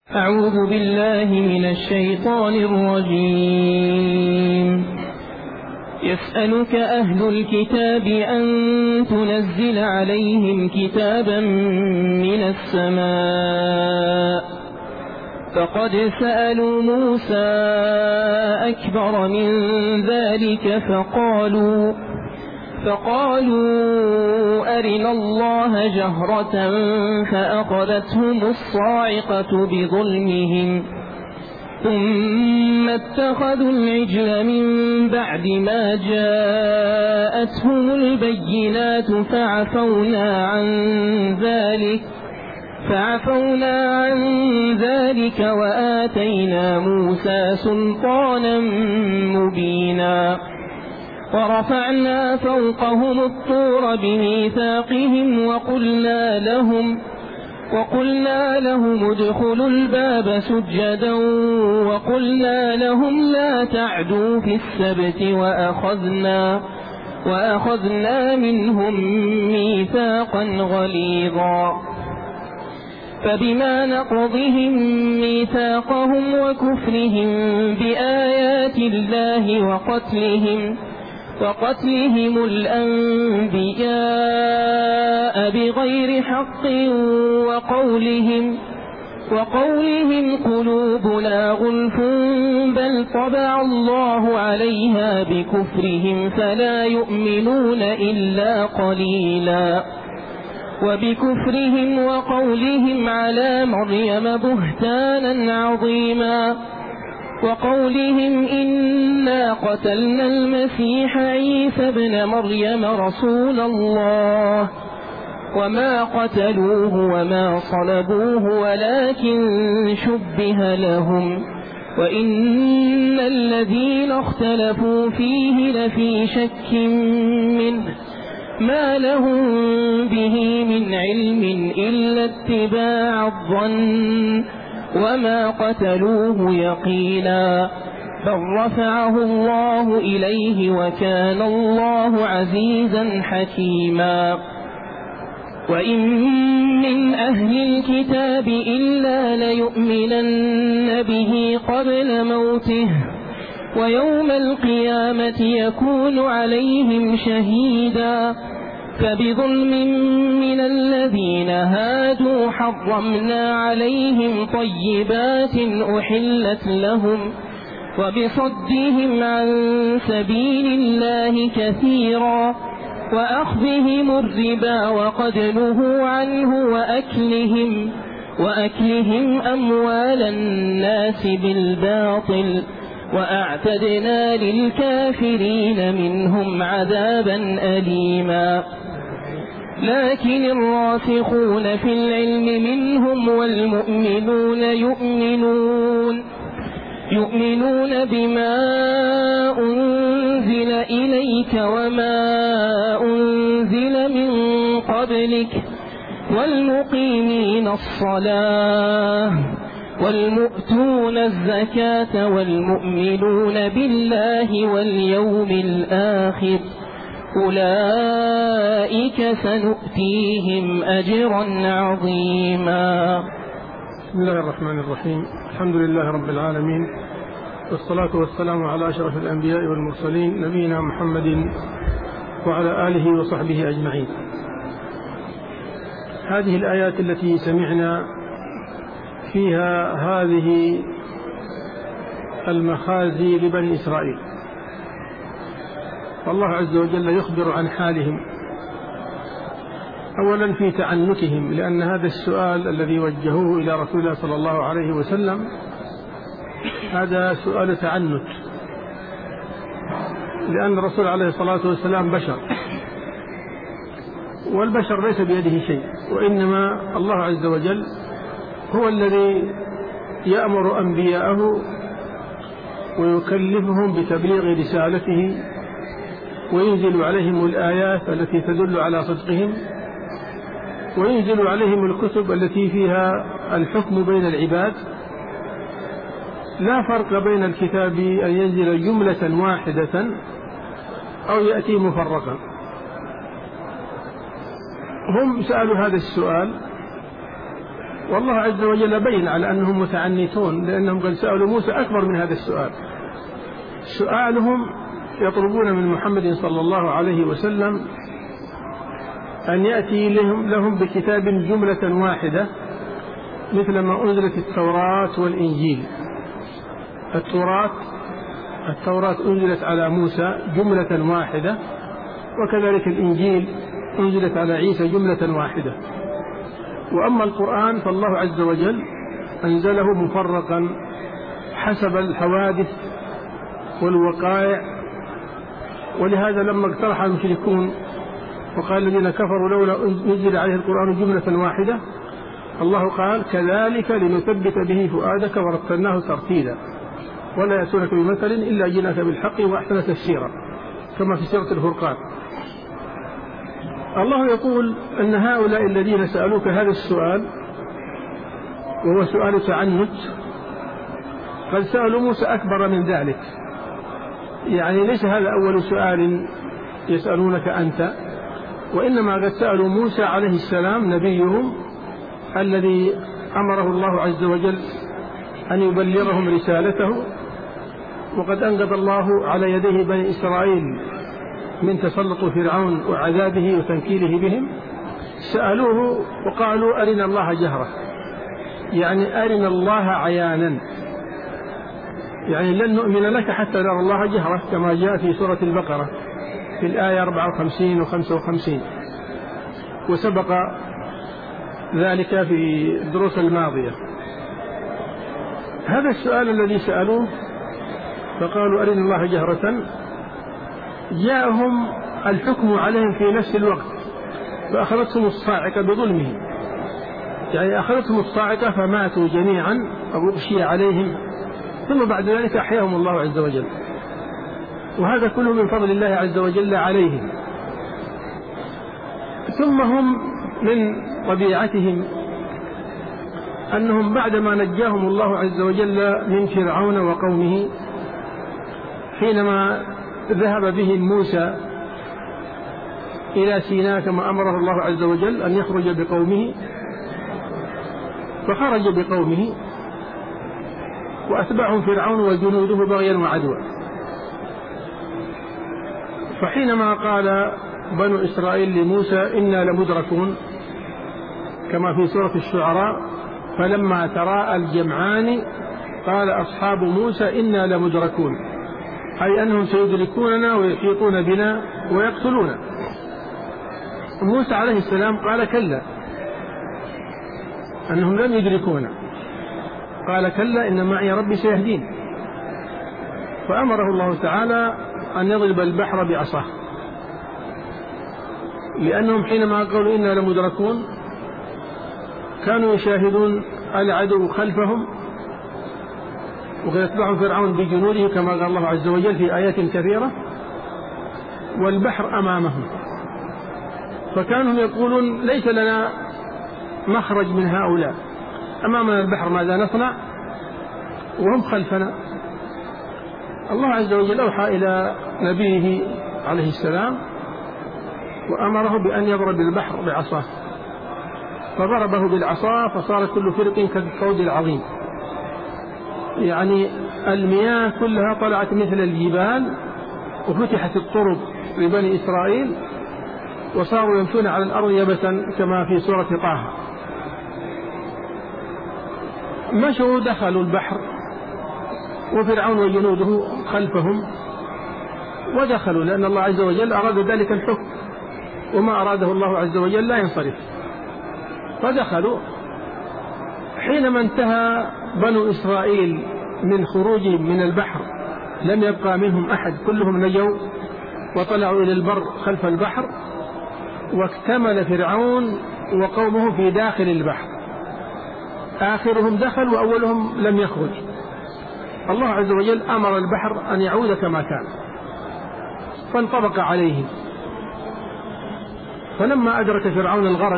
أعوذ بالله من الشيطان الرجيم. يسألك أهل الكتاب أن تنزل عليهم كتابا من السماء، فقد سألوا موسى أكبر من ذلك فقالوا أرنا الله جهرة فأخذتهم الصاعقة بظلمهم، ثم اتخذوا العجل من بعد ما جاءتهم البينات فعفونا عن ذلك وآتينا موسى سلطانا مبينا، ورفعنا فوقهم الطور بميثاقهم وقلنا لهم ادخلوا الباب سجدا وقلنا لهم لا تعدوا في السبت وأخذنا منهم ميثاقا غليظا. فبما نقضهم ميثاقهم وكفرهم بآيات الله وقتلهم الأنبياء بغير حق وقولهم قلوبنا غلف بل طبع الله عليها بكفرهم فلا يؤمنون إلا قليلا، وبكفرهم وقولهم على مريم بهتانا عظيما، وقولهم إنا قتلنا المسيح عيسى ابن مريم رسول الله وما قتلوه وما صلبوه ولكن شبه لهم، وإن الذين اختلفوا فيه لفي شك منه ما لهم به من علم إلا اتباع الظن وما قتلوه يقينا، بل رفعه الله إليه وكان الله عزيزا حكيما. وإن من أهل الكتاب إلا ليؤمنن به قبل موته ويوم القيامة يكون عليهم شهيدا، فبظلم من الذين هادوا حرمنا عليهم طيبات أحلت لهم وبصدهم عن سبيل الله كثيرا وأخذهم الربا وقد نهوا عنه وأكلهم أموال الناس بالباطل، وأعتدنا للكافرين منهم عذابا أليما. لكن الراسخون في العلم منهم والمؤمنون يؤمنون بما أنزل إليك وما أنزل من قبلك والمقيمين الصلاة والمؤتون الزكاة والمؤمنون بالله واليوم الآخر أولئك سنؤتيهم أجرا عظيما. بسم الله الرحمن الرحيم. الحمد لله رب العالمين، والصلاة والسلام على أشرف الأنبياء والمرسلين نبينا محمد وعلى آله وصحبه أجمعين. هذه الآيات التي سمعنا فيها هذه المخازي لبني إسرائيل، والله عز وجل يخبر عن حالهم أولا في تعنتهم، لأن هذا السؤال الذي وجهوه إلى رسول الله صلى الله عليه وسلم هذا سؤال تعنت، لأن الرسول عليه الصلاة والسلام بشر، والبشر ليس بيده شيء، وإنما الله عز وجل هو الذي يأمر أنبياءه ويكلفهم بتبليغ رسالته وينزل عليهم الآيات التي تدل على صدقهم، وينزل عليهم الكتب التي فيها الحكم بين العباد. لا فرق بين الكتاب أن ينزل جملة واحدة أو يأتي مفرقا. هم سألوا هذا السؤال والله عز وجل بين على أنهم متعنتون، لأنهم قد سألوا موسى أكبر من هذا السؤال. سؤالهم يطلبون من محمد صلى الله عليه وسلم أن يأتي لهم بكتاب جملة واحدة مثل ما أنزلت التوراة والإنجيل. التوراة أنزلت على موسى جملة واحدة، وكذلك الإنجيل أنزلت على عيسى جملة واحدة. وأما القرآن فالله عز وجل أنزله مفرقا حسب الحوادث والوقائع. ولهذا لما اقترح المشركون وقال الذين كفروا لولا نزل عليه القرآن جملة واحدة، الله قال كذلك لنثبت به فؤادك ورتلناه ترتيلا ولا يأتونك بمثل إلا جئناك بالحق وأحسن تفسيرا، كما في سورة الفرقان. الله يقول أن هؤلاء الذين سألوك هذا السؤال وهو سؤال تعنت قد سألوا موسى أكبر من ذلك. يعني ليس هذا أول سؤال يسألونك أنت، وإنما قد سألوا موسى عليه السلام نبيهم الذي أمره الله عز وجل أن يبلغهم رسالته، وقد أنقذ الله على يديه بني إسرائيل من تسلط فرعون وعذابه وتنكيله بهم. سألوه وقالوا أرنا الله جهرة، يعني أرنا الله عيانا، يعني لن نؤمن لك حتى نرى الله جهرة، كما جاء في سورة البقرة في الآية 54 و 55، وسبق ذلك في الدروس الماضية. هذا السؤال الذي سألوه فقالوا أرنا الله جهرة جاءهم الحكم عليهم في نفس الوقت، فأخذتهم الصاعقة بظلمهم، يعني أخذتهم الصاعقة فماتوا جميعا أو أغشي عليهم، ثم بعد ذلك أحياهم الله عز وجل، وهذا كله من فضل الله عز وجل عليهم. ثم هم من طبيعتهم أنهم بعدما نجاهم الله عز وجل من فرعون وقومه، حينما ذهب بهم موسى إلى سيناء كما أمره الله عز وجل أن يخرج بقومه، فخرج بقومه وأتبعهم فرعون وجنوده بغيا وعدوى. فحينما قال بنو إسرائيل لموسى إنا لمدركون كما في سورة الشعراء، فلما تراءى الجمعان قال أصحاب موسى إنا لمدركون، أي أنهم سيدركوننا ويحيطون بنا ويقتلونا. موسى عليه السلام قال كلا، أنهم لم يدركونا، قال كلا إن معي ربي سيهدين. فأمره الله تعالى أن يضرب البحر بعصاه، لأنهم حينما قالوا إنا لمدركون كانوا يشاهدون العدو خلفهم، وقد يتبعهم فرعون بجنوده كما قال الله عز وجل في آيات كثيرة، والبحر أمامهم، فكانوا يقولون ليس لنا مخرج من هؤلاء، أمامنا البحر ماذا نصنع وهم خلفنا. الله عز وجل أوحى إلى نبيه عليه السلام وأمره بأن يضرب البحر بعصاه، فضربه بالعصا فصار كل فرق كالطود العظيم، يعني المياه كلها طلعت مثل الجبال، وفتحت الطرق لبني إسرائيل وصاروا يمشون على الأرض يبسا كما في سورة طه. مشوا دخلوا البحر وفرعون وجنوده خلفهم، ودخلوا لأن الله عز وجل أراد ذلك الحكم، وما أراده الله عز وجل لا ينصرف، فدخلوا. حينما انتهى بنو إسرائيل من خروجهم من البحر لم يبقى منهم أحد، كلهم نجوا وطلعوا إلى البر خلف البحر، واكتمل فرعون وقومه في داخل البحر، آخرهم دخل وأولهم لم يخرج. الله عز وجل أمر البحر أن يعود كما كان فانطبق عليهم. فلما أدرك فرعون الغرق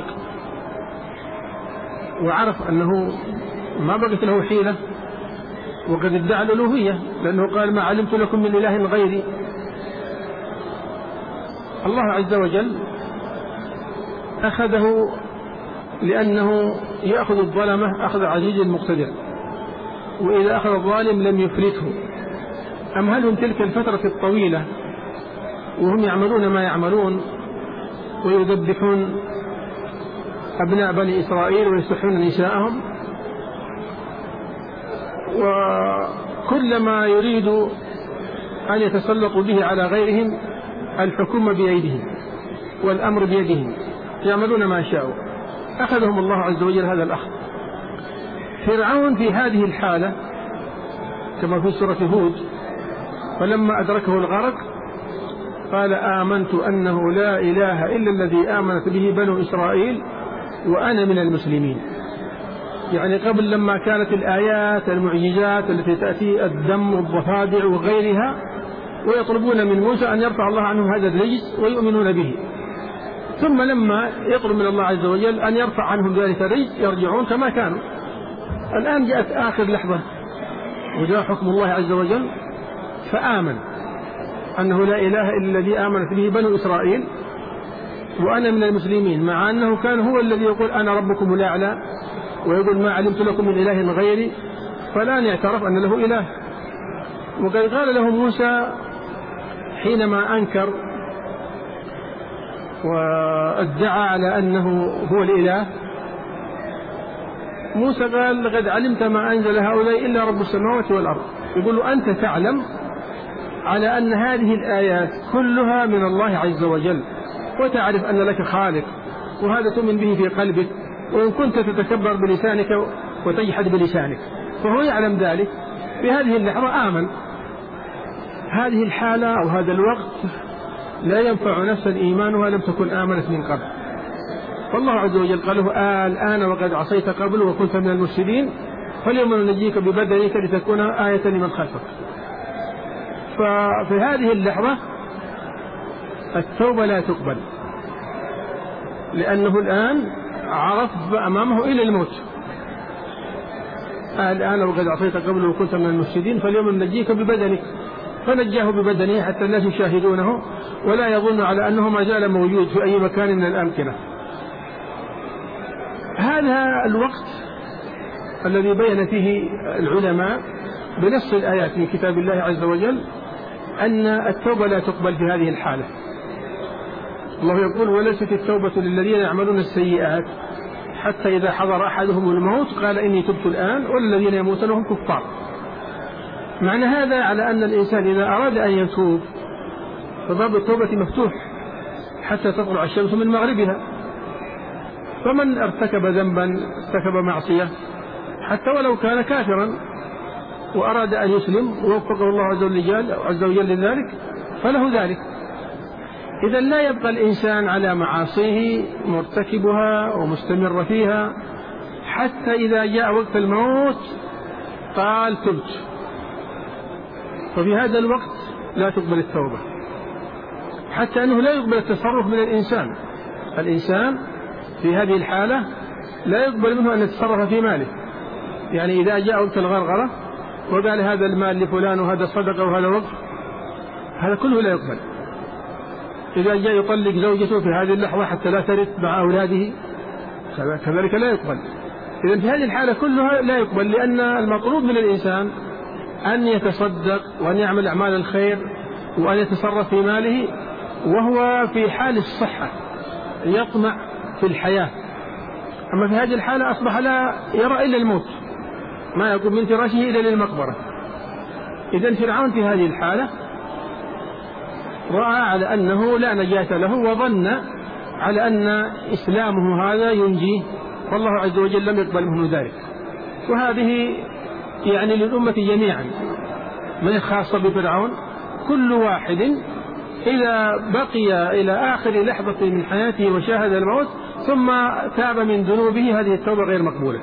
وعرف أنه ما بقت له حيلة، وقد ادعى الألوهية لأنه قال ما علمت لكم من إله غيري، الله عز وجل أخذه لأنه يأخذ الظلمة أخذ عزيز مقتدر، وإذا أخذ الظالم لم يفلته. أمهلهم تلك الفترة الطويلة وهم يعملون ما يعملون ويذبحون أبناء بني إسرائيل ويستحيون نساءهم، وكلما يريد أن يتسلطوا به على غيرهم الحكومة بأيديهم والأمر بيدهم، يعملون ما شاءوا. أخذهم الله عز وجل هذا الأخذ. فرعون في هذه الحالة كما في سورة هود: فلما أدركه الغرق قال آمنت أنه لا إله إلا الذي آمنت به بنو إسرائيل وأنا من المسلمين. يعني قبل لما كانت الآيات المعجزات التي تأتي الدم والضفادع وغيرها، ويطلبون من موسى أن يرفع الله عنهم هذا الرجس ويؤمنون به، ثم لما يطلب من الله عز وجل أن يرفع عنهم ذلك الرجس يرجعون كما كانوا. الآن جاءت آخر لحظة وجاء حكم الله عز وجل فآمن أنه لا إله إلا الذي آمنت به بنو إسرائيل وأنا من المسلمين، مع أنه كان هو الذي يقول أنا ربكم الأعلى ويقول ما علمت لكم من إله غيري، فالآن يعترف أن له إله. وقد قال له موسى حينما أنكر وادعى على أنه هو الإله، موسى قال لقد علمت ما أنزل هؤلاء إلا رب السماوات والأرض. يقول أنت تعلم على أن هذه الآيات كلها من الله عز وجل، وتعرف أن لك خالق، وهذا تؤمن به في قلبك، وإن كنت تتكبر بلسانك وتجحد بلسانك، فهو يعلم ذلك. في هذه اللحظة آمن. هذه الحالة أو هذا الوقت لا ينفع نفسا إيمانها لم تكن آمنت من قبل. فالله عز وجل قال له الآن وقد عصيت قبل وكنت من المفسدين فاليوم ننجيك ببدنك لتكون آية لمن خلفك. ففي هذه اللحظة التوبة لا تقبل، لأنه الآن عرف أمامه إلى الموت. الآن وقد عصيت قبل وكنت من المفسدين فاليوم ننجيك ببدنك، فنجاه ببدنه حتى الناس يشاهدونه ولا يظن على أنه ما زال موجود في أي مكان من الأمكنة. هذا الوقت الذي بين فيه العلماء بنص الآيات من كتاب الله عز وجل أن التوبة لا تقبل في هذه الحالة. الله يقول وليست التوبة للذين يعملون السيئات حتى إذا حضر أحدهم الموت قال إني تبت الآن، والذين يموتون هم كفار. معنى هذا على أن الإنسان إذا أراد أن يتوب فباب التوبة مفتوح حتى تطلع الشمس من مغربها. فمن ارتكب ذنبا ارتكب معصية حتى ولو كان كافرا وأراد أن يسلم ووفقه الله عز وجل لذلك فله ذلك. إذا لا يبقى الإنسان على معاصيه مرتكبها ومستمر فيها حتى إذا جاء وقت الموت قال تبت، ففي هذا الوقت لا تقبل التوبة، حتى أنه لا يقبل التصرف من الإنسان. الإنسان في هذه الحالة لا يقبل منه أن يتصرف في ماله. يعني إذا جاء وقت الغرغرة وقال هذا المال لفلان وهذا صدقة وهذا وقف، هذا كله لا يقبل. إذا جاء يطلق زوجته في هذه اللحظة حتى لا ترث مع أولاده كذلك لا يقبل. إذن في هذه الحالة كلها لا يقبل، لأن المطلوب من الإنسان أن يتصدق وأن يعمل أعمال الخير وأن يتصرف في ماله وهو في حال الصحة يطمع في الحياة. أما في هذه الحالة أصبح لا يرى إلا الموت، ما يقوم من فراشه إلا للمقبرة. إذن فرعون في هذه الحالة رأى على أنه لا نجاة له وظن على أن إسلامه هذا ينجيه، والله عز وجل لم يقبل منه ذلك. وهذه يعني للأمة جميعا، من خاصة بفرعون، كل واحد إذا بقي إلى آخر لحظة من حياته وشاهد الموت ثم تاب من ذنوبه هذه التوبة غير مقبولة.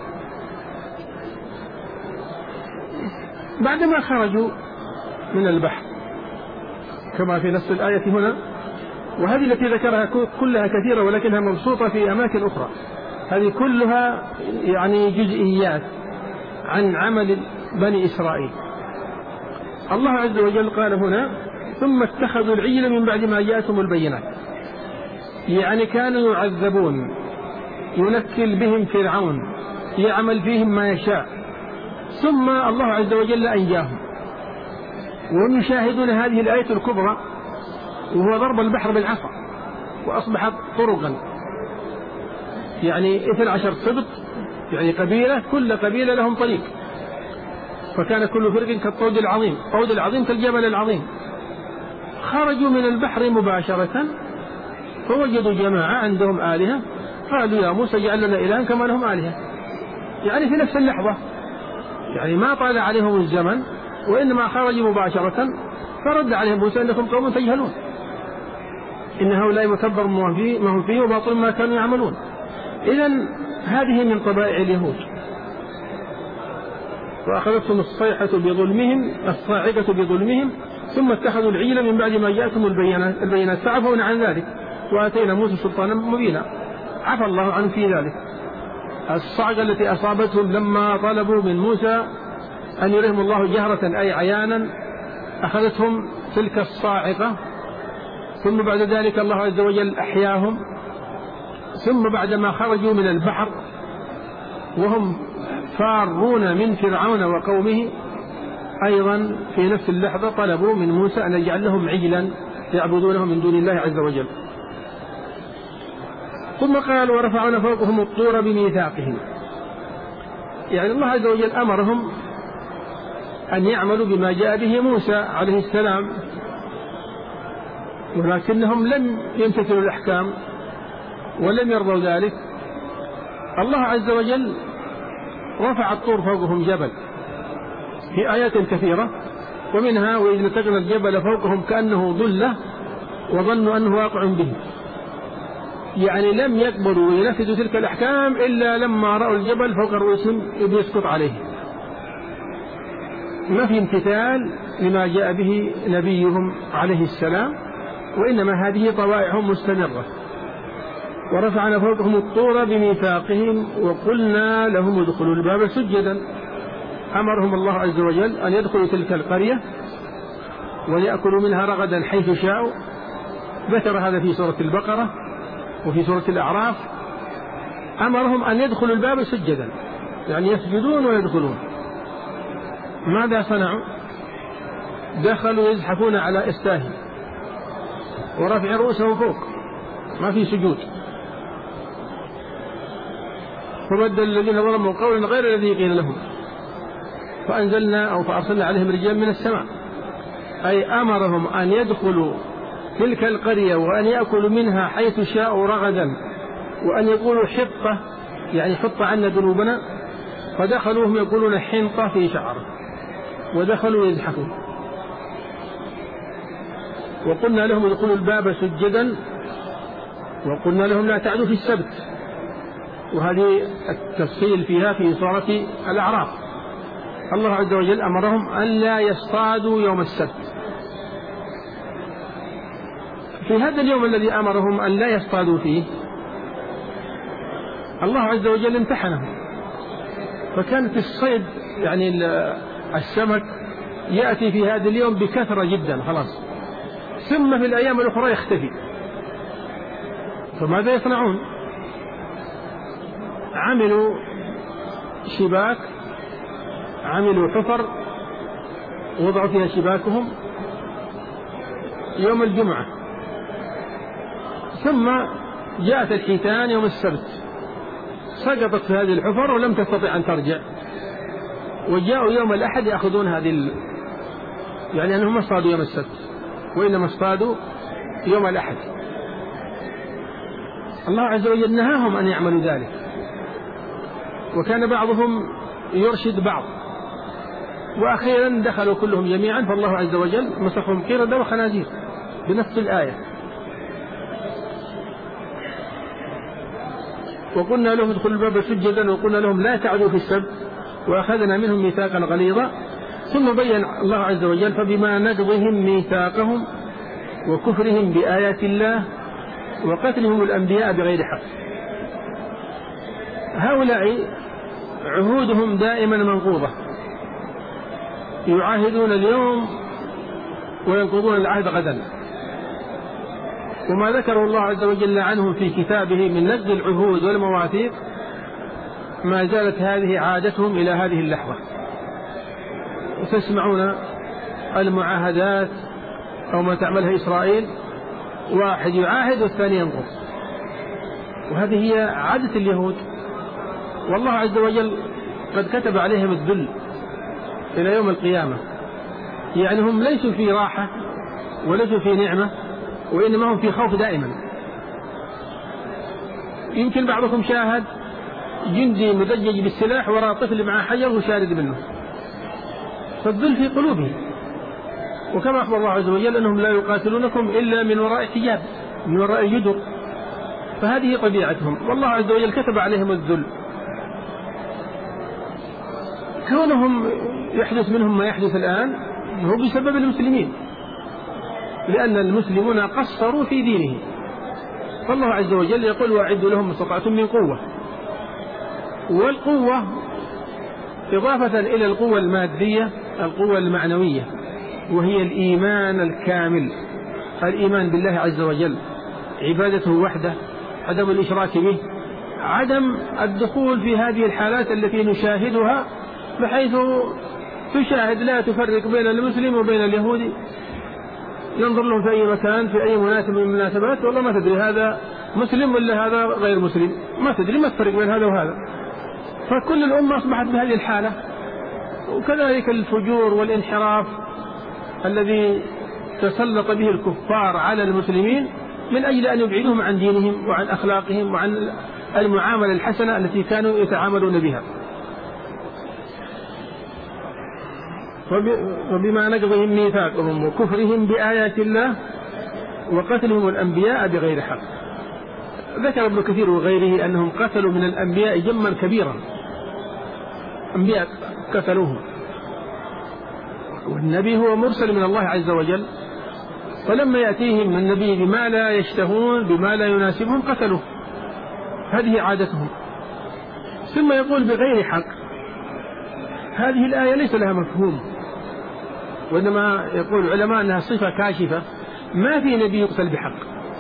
بعدما خرجوا من البحر كما في نص الآية هنا، وهذه التي ذكرها كلها كثيرة ولكنها مبسوطة في أماكن أخرى، هذه كلها يعني جزئيات عن عمل بني إسرائيل. الله عز وجل قال هنا ثم اتخذوا العجل من بعد ما جاءتهم البينات، يعني كانوا يعذبون، ينكل بهم فرعون يعمل فيهم ما يشاء، ثم الله عز وجل أنجاهم. وهم يشاهدون هذه الآية الكبرى وهو ضرب البحر بالعصا وأصبحت طرقا، يعني 12 سبط، يعني قبيلة، كل قبيلة لهم طريق، فكان كل فرق كالطود العظيم، طود العظيم كالجبل العظيم. خرجوا من البحر مباشرة فوجدوا جماعة عندهم آلهة، قالوا يا موسى اجعل لنا إلها كما لهم آلهة، يعني في نفس اللحظة، يعني ما طال عليهم الزمن وإنما خرجوا مباشرة. فرد عليهم موسى إنكم قوم تجهلون، إن هؤلاء مكبر ما هم فيه وباطل ما كانوا يعملون. إذن هذه من طبائع اليهود. فأخذتهم الصيحة بظلمهم، الصاعقة بظلمهم، ثم اتخذوا العجل من بعد ما جاءتهم البينات فعفون عن ذلك وآتينا موسى سلطانا مبينا، عفى الله عنه في ذلك. الصعقة التي أصابتهم لما طلبوا من موسى أن يريهم الله جهرة أي عيانا، أخذتهم تلك الصاعقة، ثم بعد ذلك الله عز وجل أحياهم. ثم بعدما خرجوا من البحر وهم فارون من فرعون وقومه، أيضا في نفس اللحظة طلبوا من موسى أن يجعل لهم عجلا يعبدونه من دون الله عز وجل. ثم قال ورفعنا فوقهم الطور بميثاقهم، يعني الله عز وجل أمرهم أن يعملوا بما جاء به موسى عليه السلام، ولكنهم لم يمتثلوا الأحكام ولم يرضوا ذلك. الله عز وجل رفع الطور فوقهم جبل في آيات كثيرة، ومنها وإذ نتقنا الجبل فوقهم كأنه ظلة وظنوا أنه واقع به، يعني لم يقبلوا وينفذوا تلك الأحكام إلا لما رأوا الجبل فوق رؤوسهم يسقط عليه. ما في امتثال لما جاء به نبيهم عليه السلام، وإنما هذه طوائعهم مستمرة. ورفعنا فوقهم الطور بميثاقهم وقلنا لهم ادخلوا الباب سجدا، أمرهم الله عز وجل أن يدخلوا تلك القرية ويأكلوا منها رغدا حيث شاءوا. ذكر هذا في سورة البقرة وفي سورة الأعراف، أمرهم أن يدخلوا الباب سجدا، يعني يسجدون ويدخلون. ماذا صنعوا؟ دخلوا يزحفون على إستاههم ورفع رؤوسهم فوق، ما في سجود. فبدل الذين ظلموا قولا غير الذي قيل لهم فأنزلنا أو فأرسلنا عليهم رجال من السماء، أي أمرهم أن يدخلوا تلك القرية وأن يأكلوا منها حيث شاءوا رغدا، وأن يقولوا حطة يعني حط عنا ذنوبنا، فدخلوهم يقولون حنطة في شعر، ودخلوا يزحفون. وقلنا لهم ادخلوا الباب سجدا، وقلنا لهم لا تعدوا في السبت، وهذه التفصيل فيها في سورة الأعراف. الله عز وجل أمرهم أن لا يصطادوا يوم السبت. في هذا اليوم الذي أمرهم أن لا يصطادوا فيه الله عز وجل امتحنهم، فكانت الصيد يعني السمك يأتي في هذا اليوم بكثرة جدا خلاص، ثم في الأيام الأخرى يختفي. فماذا يصنعون؟ عملوا شباك، عملوا حفر وضعوا فيها شباكهم يوم الجمعة، ثم جاءت الحيتان يوم السبت سقطت في هذه الحفر ولم تستطع أن ترجع، وجاءوا يوم الأحد يأخذون هذه يعني أنهم اصطادوا يوم السبت وإنما اصطادوا يوم الأحد. الله عز وجل نهاهم أن يعملوا ذلك، وكان بعضهم يرشد بعض، وأخيرا دخلوا كلهم جميعا، فالله عز وجل مسخهم قردة وخنازير بنفس الآية. وقلنا لهم ادخلوا الباب سجدا وقلنا لهم لا تعدوا في السبت وأخذنا منهم ميثاقا غليظا. ثم بين الله عز وجل فبما نقضهم ميثاقهم وكفرهم بآيات الله وقتلهم الأنبياء بغير حق، هؤلاء عهودهم دائما منقوضة، يعاهدون اليوم وينقضون العهد غدا. وما ذكره الله عز وجل عنهم في كتابه من نقض العهود والمواثيق ما زالت هذه عادتهم إلى هذه اللحظة. وتسمعون المعاهدات أو ما تعملها إسرائيل، واحد يعاهد والثاني ينقض، وهذه هي عادة اليهود. والله عز وجل قد كتب عليهم الذل إلى يوم القيامة، يعني هم ليسوا في راحة وليسوا في نعمة، وإنما هم في خوف دائما. يمكن بعضكم شاهد جندي مدجج بالسلاح وراء طفل معه حجر وشارد منه، فالذل في قلوبهم. وكما أخبر الله عز وجل أنهم لا يقاتلونكم إلا من وراء حجاب، من وراء جدر، فهذه طبيعتهم. والله عز وجل كتب عليهم الذل. كونهم يحدث منهم ما يحدث الآن هو بسبب المسلمين، لأن المسلمون قصروا في دينهم. فالله عز وجل يقول: وأعدوا لهم ما استطعتم من قوة. والقوة إضافة إلى القوة المادية القوة المعنوية، وهي الإيمان الكامل، الإيمان بالله عز وجل، عبادته وحده، عدم الإشراك به، عدم الدخول في هذه الحالات التي نشاهدها، بحيث تشاهد لا تفرق بين المسلم وبين اليهودي، ينظر لهم في أي مكان في أي مناسبة من المناسبات، والله ما تدري هذا مسلم ولا هذا غير مسلم، ما تدري، ما تفرق بين هذا وهذا. فكل الأمة أصبحت بهذه الحالة. وكذلك الفجور والانحراف الذي تسلط به الكفار على المسلمين من أجل أن يبعدهم عن دينهم وعن أخلاقهم وعن المعاملة الحسنة التي كانوا يتعاملون بها. وبما نقضهم ميثاقهم وكفرهم بآيات الله وقتلهم الأنبياء بغير حق. ذكر ابن كثير وغيره أنهم قتلوا من الأنبياء جما كبيرا، أنبياء قتلوهم، والنبي هو مرسل من الله عز وجل، فلما يأتيهم النبي بما لا يشتهون بما لا يناسبهم قتلوه. هذه عادتهم. ثم يقول بغير حق. هذه الآية ليس لها مفهوم، وإنما يقول العلماء أنها صفة كاشفة، ما في نبي يقتل بحق.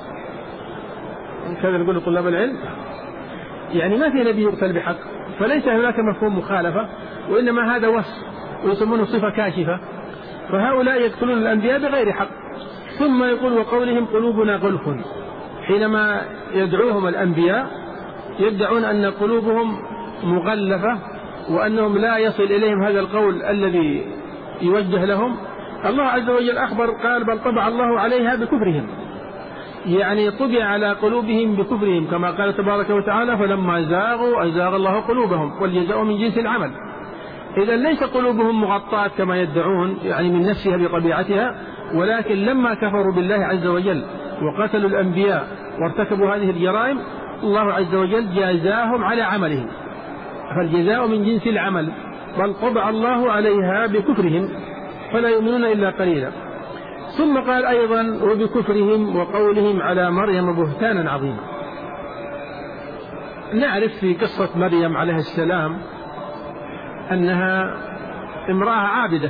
كذا نقول لطلاب العلم، يعني ما في نبي يقتل بحق، فليس هناك مفهوم مخالفة، وإنما هذا وصف ويسمونه صفة كاشفة. فهؤلاء يقتلون الأنبياء بغير حق. ثم يقول: وقولهم قلوبنا غلف. حينما يدعوهم الأنبياء يدعون أن قلوبهم مغلفة وأنهم لا يصل إليهم هذا القول الذي يوجه لهم. الله عز وجل أخبر قال: بل طبع الله عليها بكفرهم، يعني طبع على قلوبهم بكفرهم، كما قال تبارك وتعالى: فلما زاغوا أزاغ الله قلوبهم والجزاء من جنس العمل. إذا ليس قلوبهم مغطاة كما يدعون، يعني من نفسها بطبيعتها، ولكن لما كفروا بالله عز وجل وقتلوا الأنبياء وارتكبوا هذه الجرائم، الله عز وجل جازاهم على عملهم، فالجزاء من جنس العمل. بل طبع الله عليها بكفرهم فلا يؤمنون إلا قليلا. ثم قال أيضا: وبكفرهم وقولهم على مريم بهتانا عظيما. نعرف في قصة مريم عليه السلام أنها امرأة عابدة،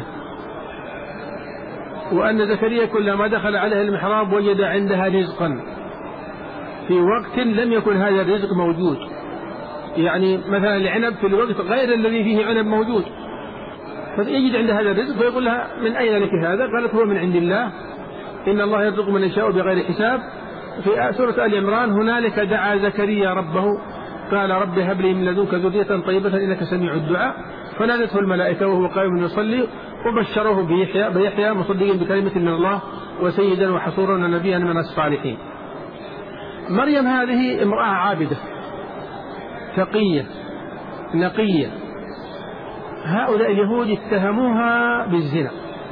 وأن زكريا كلما دخل عليها المحراب وجد عندها رزقا في وقت لم يكن هذا الرزق موجود، يعني مثلا العنب في الوقت غير الذي فيه عنب موجود، فيجد عند هذا الرزق فيقول لها: من أين لك هذا؟ قالت: هو من عند الله، إن الله يرزق من يشاء بغير حساب. في سورة آل عمران: هنالك دعا زكريا ربه قال رب هب لي من لدنك ذرية طيبة إنك سميع الدعاء، فنادته الملائكة وهو قائم يصلي وبشروه بيحيى مصدقا بكلمة من الله وسيدا وحصورا ونبيا من الصالحين. مريم هذه امرأة عابدة تقية نقية. هؤلاء اليهود اتهموها بالزنا.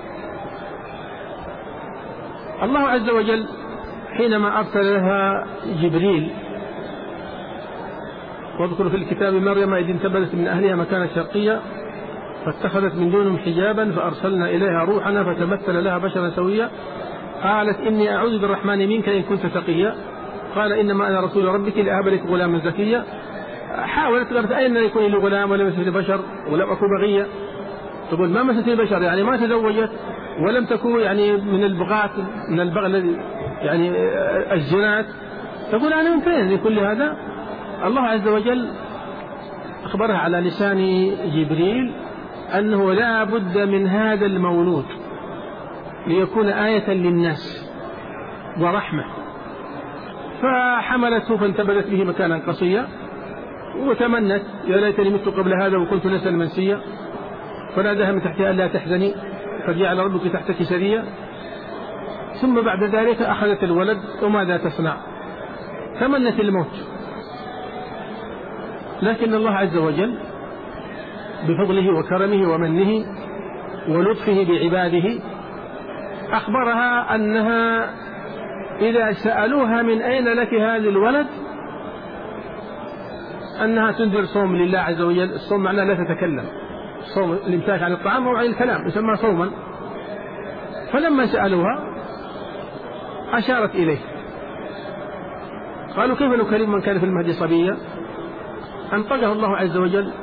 الله عز وجل حينما أرسل لها جبريل، واذكر في الكتاب مريم إذ انتبذت من أهلها مكانا شرقيا فاتخذت من دونهم حجابا فأرسلنا إليها روحنا فتمثل لها بشرا سويا قالت إني أعوذ بالرحمن منك إن كنت تقيا قال إنما أنا رسول ربك لأهب لك غلاما زكيا. حاولت قالت أين يكون لي غلام ولم يمسسني بشر ولم أكن بغيا. تقول ما مسسني بشر يعني ما تزوجت ولم تكن يعني من البغاة من البغي الذي يعني الزنات. تقول أنا من فين لكل هذا؟ الله عز وجل أخبرها على لسان جبريل أنه لا بد من هذا المولود ليكون آية للناس ورحمة، فحملته فانتبذت به مكانا قصيا وتمنت يا ليتني مت قبل هذا وكنت نسيا منسيا، فناداها من تحتها ألا تحزني قد جعل ربك تحتك سريا. ثم بعد ذلك أخذت الولد وماذا تصنع؟ تمنت الموت، لكن الله عز وجل بفضله وكرمه ومنه ولطفه بعباده أخبرها أنها إذا سألوها من أين لك هذا الولد أنها تنذر صوم لله عز وجل. الصوم معناه لا تتكلم، صوم الامساك عن الطعام أو عن الكلام يسمى صوما. فلما سألوها أشارت إليه، قالوا كيف نكلم من كان في المهد صبيا؟ أنطقه الله عز وجل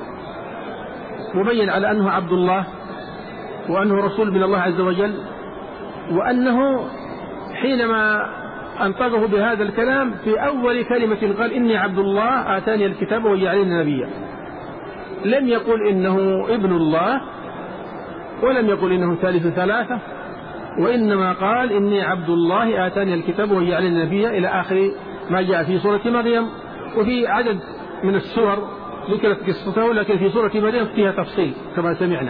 مبين على أنه عبد الله وأنه رسول من الله عز وجل، وأنه حينما أنطقه بهذا الكلام في أول كلمة قال إني عبد الله آتاني الكتاب وجعلني نبيا. لم يقل إنه ابن الله ولم يقل إنه ثالث ثلاثة، وإنما قال إني عبد الله آتاني الكتاب وجعلني نبيا إلى آخر ما جاء في سورة مريم. وفي عدد من السور ذكرت قصته، لكن في سورة مريم فيها تفصيل كما سمعنا.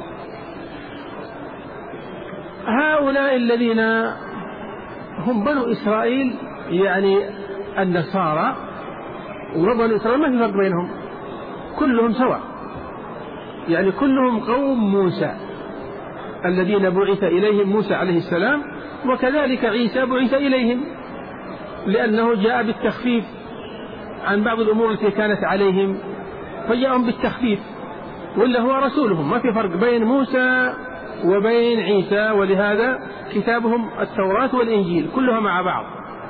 هؤلاء الذين هم بنو إسرائيل يعني النصارى وبنو إسرائيل ما في فرق بينهم، كلهم سواء، يعني كلهم قوم موسى الذين بعث إليهم موسى عليه السلام، وكذلك عيسى بعث إليهم لأنه جاء بالتخفيف عن بعض الأمور التي كانت عليهم فجاءهم بالتخفيف، ولا هو رسولهم. ما في فرق بين موسى وبين عيسى، ولهذا كتابهم التوراة والإنجيل كلها مع بعض.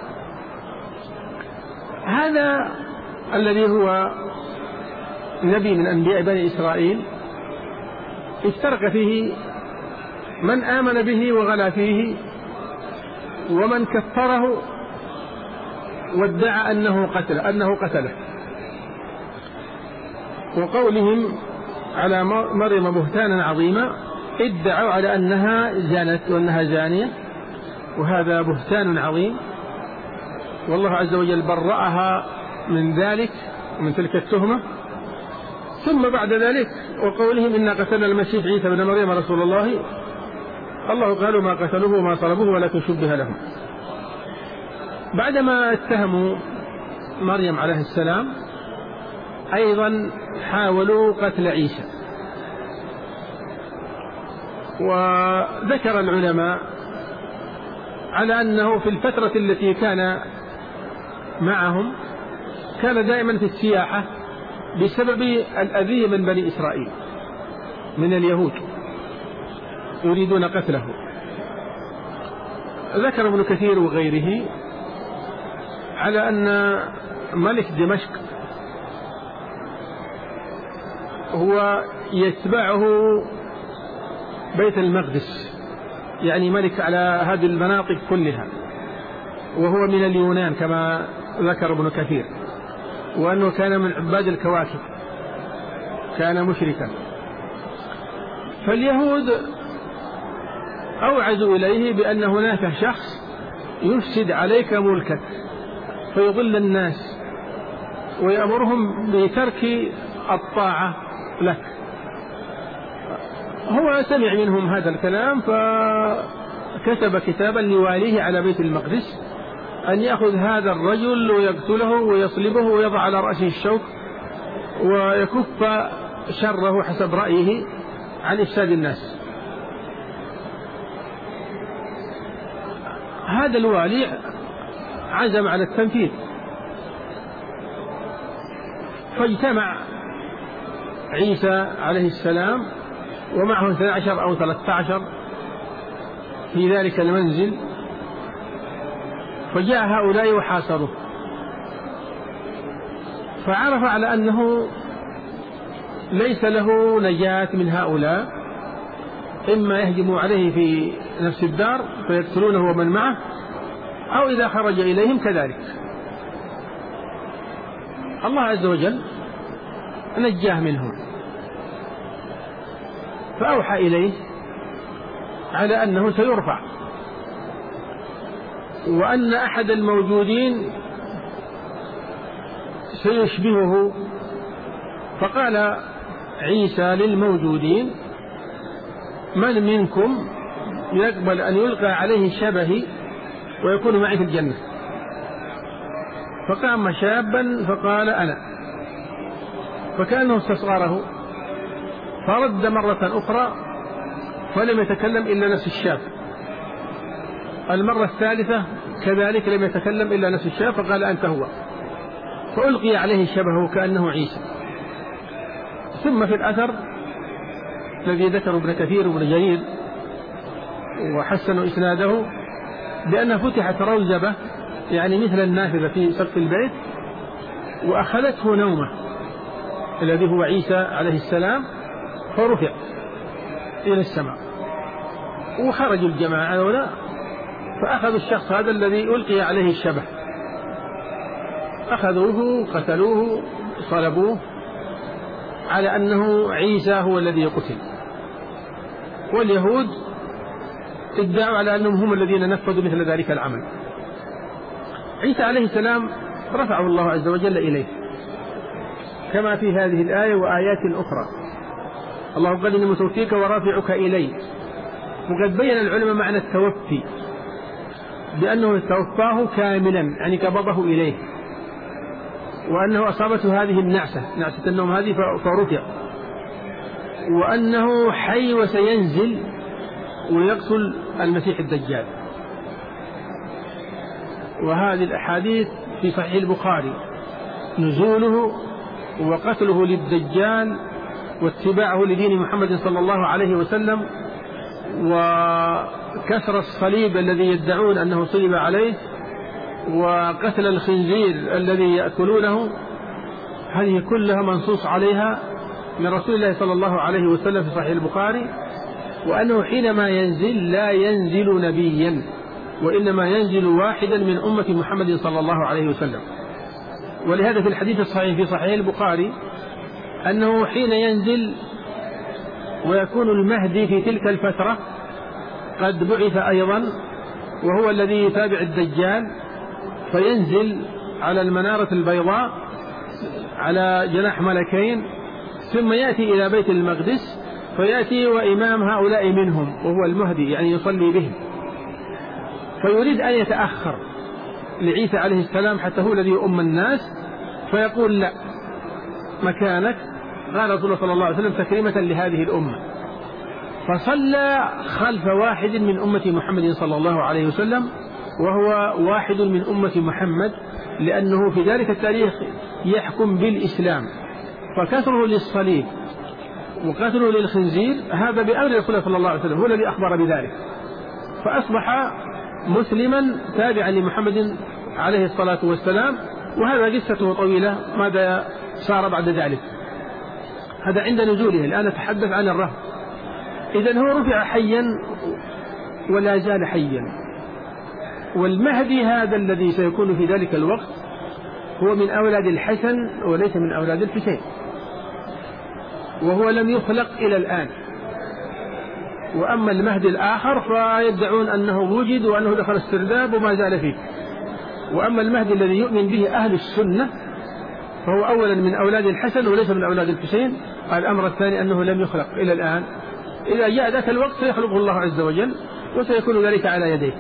هذا الذي هو نبي من أنبياء بني إسرائيل اشترك فيه من آمن به وغلا فيه، ومن كفره وادعى أنه قتله. وقولهم على مريم بهتانا عظيما، ادعوا على أنها زانت وأنها زانية، وهذا بهتان عظيم، والله عز وجل برأها من ذلك ومن تلك التهمة. ثم بعد ذلك وقولهم إنا قتلنا المسيح عيسى بن مريم رسول الله، الله قالوا ما قتلوه وما صلبوه ولكن شبه لهم. بعدما اتهموا مريم عليه السلام أيضا حاولوا قتل عيسى. وذكر العلماء على أنه في الفترة التي كان معهم كان دائما في السياحة بسبب الأذية من بني إسرائيل من اليهود يريدون قتله. ذكر ابن كثير وغيره على أن ملك دمشق هو يتبعه بيت المقدس، يعني ملك على هذه المناطق كلها، وهو من اليونان كما ذكر ابن كثير، وأنه كان من عباد الكواكب، كان مشركا. فاليهود أوعزوا إليه بأن هناك شخص يفسد عليك ملكك فيضل الناس ويأمرهم بترك الطاعة لك. هو سمع منهم هذا الكلام فكتب كتابا لواليه على بيت المقدس أن يأخذ هذا الرجل ويقتله ويصلبه ويضع على رأسه الشوك ويكف شره حسب رأيه عن إفساد الناس. هذا الوالي عزم على التنفيذ، فاجتمع عيسى عليه السلام ومعه 12 أو 13 في ذلك المنزل، فجاء هؤلاء وحاصروه، فعرف على أنه ليس له نجاة من هؤلاء، إما يهجموا عليه في نفس الدار فيقتلونه ومن معه، أو إذا خرج إليهم كذلك. الله عز وجل نجاه منهم، فأوحى إليه على أنه سيرفع، وأن أحد الموجودين سيشبهه. فقال عيسى للموجودين: من منكم يقبل أن يلقى عليه شبهي ويكون معي في الجنة؟ فقام شابا فقال: أنا. فكأنه استصغره فرد مرة أخرى فلم يتكلم إلا نفس الشاب. المرة الثالثة كذلك لم يتكلم إلا نفس الشاب، فقال: أنت هو. فألقي عليه شبهه كأنه عيسى. ثم في الأثر الذي ذكره ابن كثير وابن جرير وحسنوا إسناده بأنها فتحت روزبة، يعني مثل النافذة في سقف البيت، وأخذته نومه الذي هو عيسى عليه السلام، فرفع إلى السماء. وخرجوا الجماعة هؤلاء فأخذوا الشخص هذا الذي ألقي عليه الشبه، أخذوه قتلوه صلبوه على أنه عيسى هو الذي قتل. واليهود ادعوا على أنهم هم الذين نفذوا مثل ذلك العمل. عيسى عليه السلام رفعه الله عز وجل إليه كما في هذه الآية وآيات أخرى: الله قد إني متوفيك ورافعك إلي. وقد بين العلماء معنى التوفي بأنه توفاه كاملا، يعني قبضه إليه، وأنه أصابته هذه النعسة، نعسة النوم هذه، فرفع، وأنه حي وسينزل ويقتل المسيح الدجال. وهذه الأحاديث في صحيح البخاري: نزوله وقتله للدجال واتباعه لدين محمد صلى الله عليه وسلم، وكسر الصليب الذي يدعون أنه صلب عليه، وقتل الخنزير الذي يأكلونه. هذه كلها منصوص عليها من رسول الله صلى الله عليه وسلم في صحيح البخاري، وأنه حينما ينزل لا ينزل نبيا، وإنما ينزل واحدا من أمة محمد صلى الله عليه وسلم. ولهذا في الحديث الصحيح في صحيح البخاري أنه حين ينزل ويكون المهدي في تلك الفترة قد بعث أيضا، وهو الذي يتابع الدجال، فينزل على المنارة البيضاء على جناح ملكين، ثم يأتي إلى بيت المقدس فيأتي وإمام هؤلاء منهم وهو المهدي، يعني يصلي بهم، فيريد أن يتأخر لعيسى عليه السلام حتى هو الذي يؤم الناس، فيقول: لا، مكانك. قال رسول الله صلى الله عليه وسلم تكريمة لهذه الأمة، فصلى خلف واحد من أمة محمد صلى الله عليه وسلم، وهو واحد من أمة محمد، لأنه في ذلك التاريخ يحكم بالإسلام، فكسره للصليب وقتله للخنزير هذا بأمر رسول الله صلى الله عليه وسلم، هو الذي أخبر بذلك، فأصبح مسلما تابعا لمحمد عليه الصلاة والسلام. وهذا قصته طويلة، ماذا صار بعد ذلك؟ هذا عند نزوله. الآن نتحدث عن الرهب. إذن هو رفع حيا ولا زال حيا، والمهدي هذا الذي سيكون في ذلك الوقت هو من أولاد الحسن وليس من أولاد الحسين، وهو لم يخلق إلى الآن. وأما المهدي الآخر فيدعون أنه وجد وأنه دخل السرداب وما زال فيه. وأما المهدي الذي يؤمن به أهل السنة فهو أولا من أولاد الحسن وليس من أولاد الحسين. الأمر الثاني أنه لم يخلق إلى الآن، إذا جاء ذاك الوقت سيخلقه الله عز وجل وسيكون ذلك على يديه.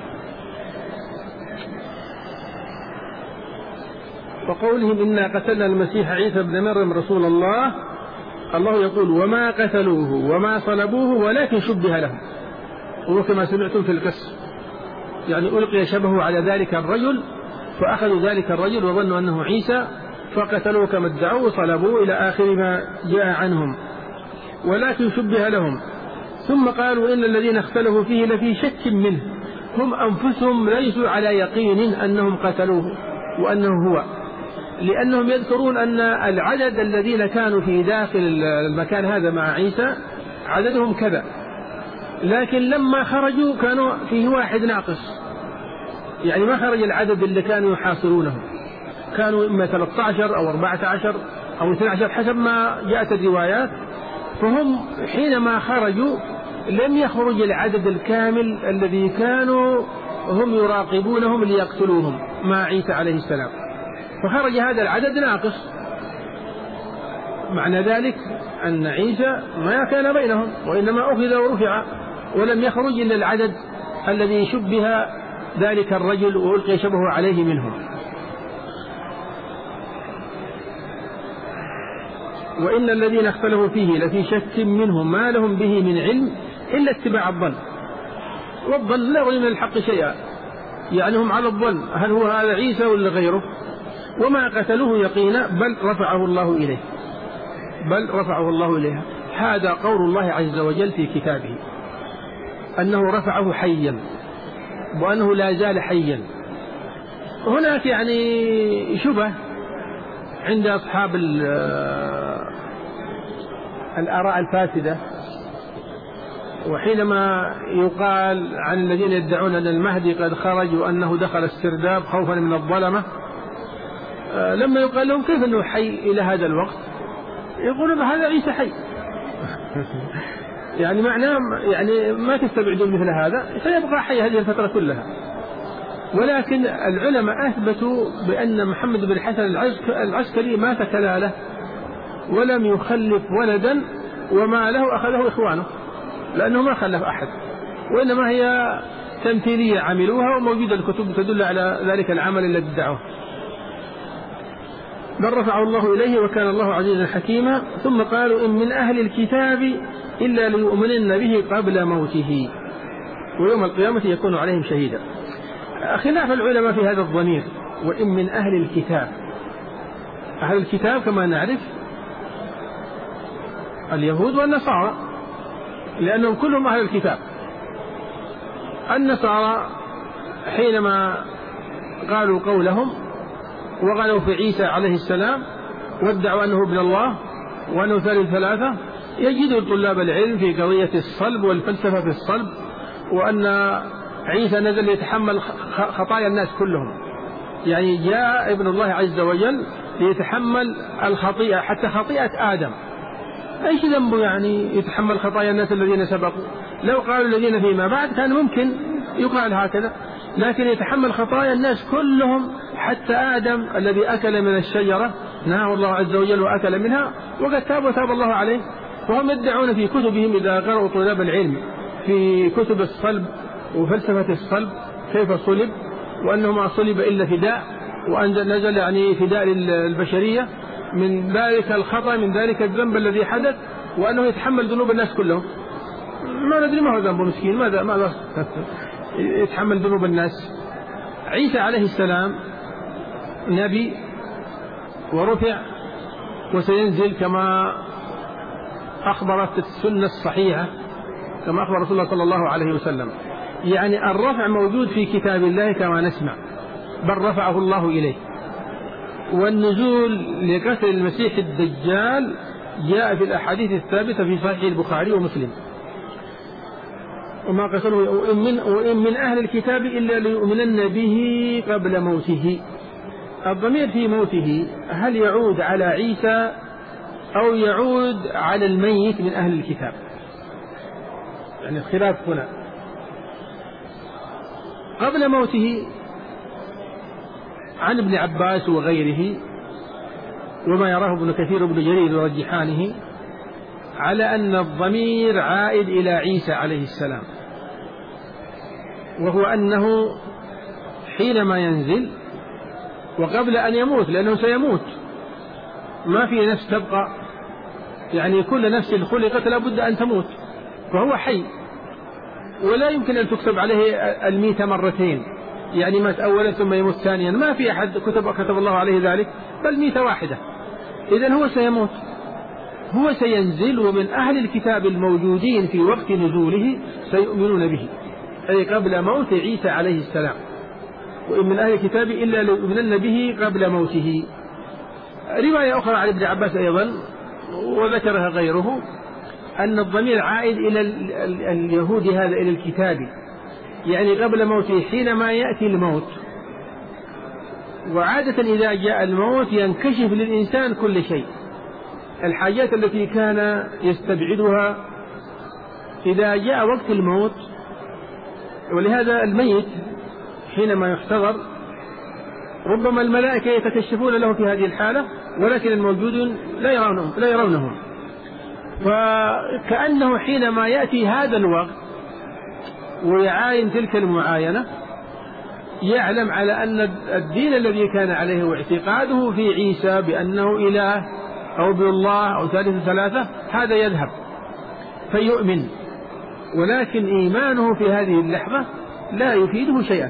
وقولهم إنا قتلنا المسيح عيسى بن مريم رسول الله، الله يقول: وما قتلوه وما صلبوه ولكن شبه لهم. وكما سمعتم في القصة، يعني ألقي شبهه على ذلك الرجل، فأخذوا ذلك الرجل وظنوا أنه عيسى فقتلوه كما ادعوا وصلبوه إلى آخر ما جاء عنهم، ولكن شبه لهم. ثم قالوا إن الذين اختلفوا فيه لفي شك منه، هم أنفسهم ليسوا على يقين أنهم قتلوه وأنه هو، لأنهم يذكرون أن العدد الذين كانوا في داخل المكان هذا مع عيسى عددهم كذا، لكن لما خرجوا كانوا فيه واحد ناقص، يعني ما خرج العدد اللي كانوا يحاصرونه، كانوا إما 13 أو 14 أو 12 حسب ما جاءت الروايات. فهم حينما خرجوا لم يخرج العدد الكامل الذي كانوا هم يراقبونهم ليقتلوهم مع عيسى عليه السلام، فخرج هذا العدد ناقص. معنى ذلك أن عيسى ما كان بينهم، وإنما أخذ ورفع، ولم يخرج إلا العدد الذي شبه ذلك الرجل وألقي شبهه عليه منهم. وإن الذين اختلفوا فيه لفي شك منهم ما لهم به من علم إلا اتباع الظن، والظن لا يغني من الحق شيئا، يعني هم على الظن هل هو هذا عيسى ولا غيره، وما قتلوه يقينا بل رفعه الله إليه. هذا قول الله عز وجل في كتابه أنه رفعه حيا وأنه لا زال حيا. هناك يعني شبه عند أصحاب الآراء الفاسدة، وحينما يقال عن الذين يدعون أن المهدي قد خرج وأنه دخل السرداب خوفا من الظلمة، لما يقال لهم كيف أنه حي إلى هذا الوقت، يقولون هذا عيسى حي. يعني معناه يعني ما تستبعدون مثل هذا، سيبقى حي هذه الفترة كلها. ولكن العلماء أثبتوا بأن محمد بن الحسن العسكري مات كلالة ولم يخلف ولدا، وما له أخذه إخوانه لأنه ما خلف أحد، وإنما هي تمثيلية عملوها وموجودة الكتب تدل على ذلك العمل الذي ادعوه. بل رفعه الله إليه وكان الله عزيزا حكيما. ثم قالوا إن من أهل الكتاب إلا ليؤمنن به قبل موته ويوم القيامة يكون عليهم شهيدا. خلاف العلماء في هذا الضمير، وإن من أهل الكتاب. أهل الكتاب كما نعرف اليهود والنصارى، لأنهم كلهم أهل الكتاب. النصارى حينما قالوا قولهم وغلوا في عيسى عليه السلام وادعوا أنه ابن الله وأنه ثالث ثلاثة، يجد طلاب العلم في قضية الصلب والفلسفة في الصلب، وأن عيسى نزل يتحمل خطايا الناس كلهم، يعني جاء ابن الله عز وجل ليتحمل الخطيئة حتى خطيئة آدم. أيش ذنبه يعني يتحمل خطايا الناس الذين سبقوا؟ لو قالوا الذين فيما بعد كان ممكن يقال هكذا، لكن يتحمل خطايا الناس كلهم حتى آدم الذي أكل من الشجرة نهاه الله عز وجل وأكل منها وقد تاب وتاب الله عليه. وهم يدعون في كتبهم إذا قرأوا طلاب العلم في كتب الصلب وفلسفة الصلب كيف صلب، وأنه ما صلب إلا فداء، وأن نزل يعني فداء للبشرية من ذلك الخطأ من ذلك الذنب الذي حدث، وأنه يتحمل ذنوب الناس كلهم. ما ندري ما هو ذنبه مسكين، ماذا يتحمل ذنوب الناس. عيسى عليه السلام نبي ورفع وسينزل كما أخبرت السنة الصحيحة، كما أخبر رسول الله صلى الله عليه وسلم. يعني الرفع موجود في كتاب الله كما نسمع، بل رفعه الله إليه. والنزول لقتل المسيح الدجال جاء في الأحاديث الثابتة في صحيح البخاري ومسلم. وما قتلوا وإن من أهل الكتاب إلا ليؤمنن به قبل موته. الضمير في موته هل يعود على عيسى أو يعود على الميت من أهل الكتاب؟ يعني الخلاف هنا. قبل موته عن ابن عباس وغيره وما يراه ابن كثير وابن جرير يرجحانه على أن الضمير عائد إلى عيسى عليه السلام، وهو أنه حينما ينزل وقبل أن يموت، لأنه سيموت، ما في نفس تبقى، يعني كل نفس خلقت لابد أن تموت، فهو حي ولا يمكن أن تكتب عليه الميت مرتين، يعني مات أولا ثم يموت ثانيا، ما في أحد كتب الله عليه ذلك، بل ميتة واحدة. إذن هو سيموت، هو سينزل، ومن أهل الكتاب الموجودين في وقت نزوله سيؤمنون به، أي قبل موت عيسى عليه السلام. وإن من أهل الكتاب إلا ليؤمنن به قبل موته. رواية أخرى عن ابن عباس أيضا وذكرها غيره أن الضمير عائد إلى اليهود هذا، إلى الكتاب، يعني قبل موته حينما يأتي الموت. وعادة إذا جاء الموت ينكشف للإنسان كل شيء، الحاجات التي كان يستبعدها إذا جاء وقت الموت. ولهذا الميت حينما يحتضر ربما الملائكة يتكشفون له في هذه الحالة، ولكن الموجودون لا يرونهم. وكأنه حينما يأتي هذا الوقت ويعاين تلك المعاينة يعلم على أن الدين الذي كان عليه واعتقاده في عيسى بأنه إله أو ابن الله أو ثالث ثلاثة هذا يذهب فيؤمن، ولكن إيمانه في هذه اللحظة لا يفيده شيئا.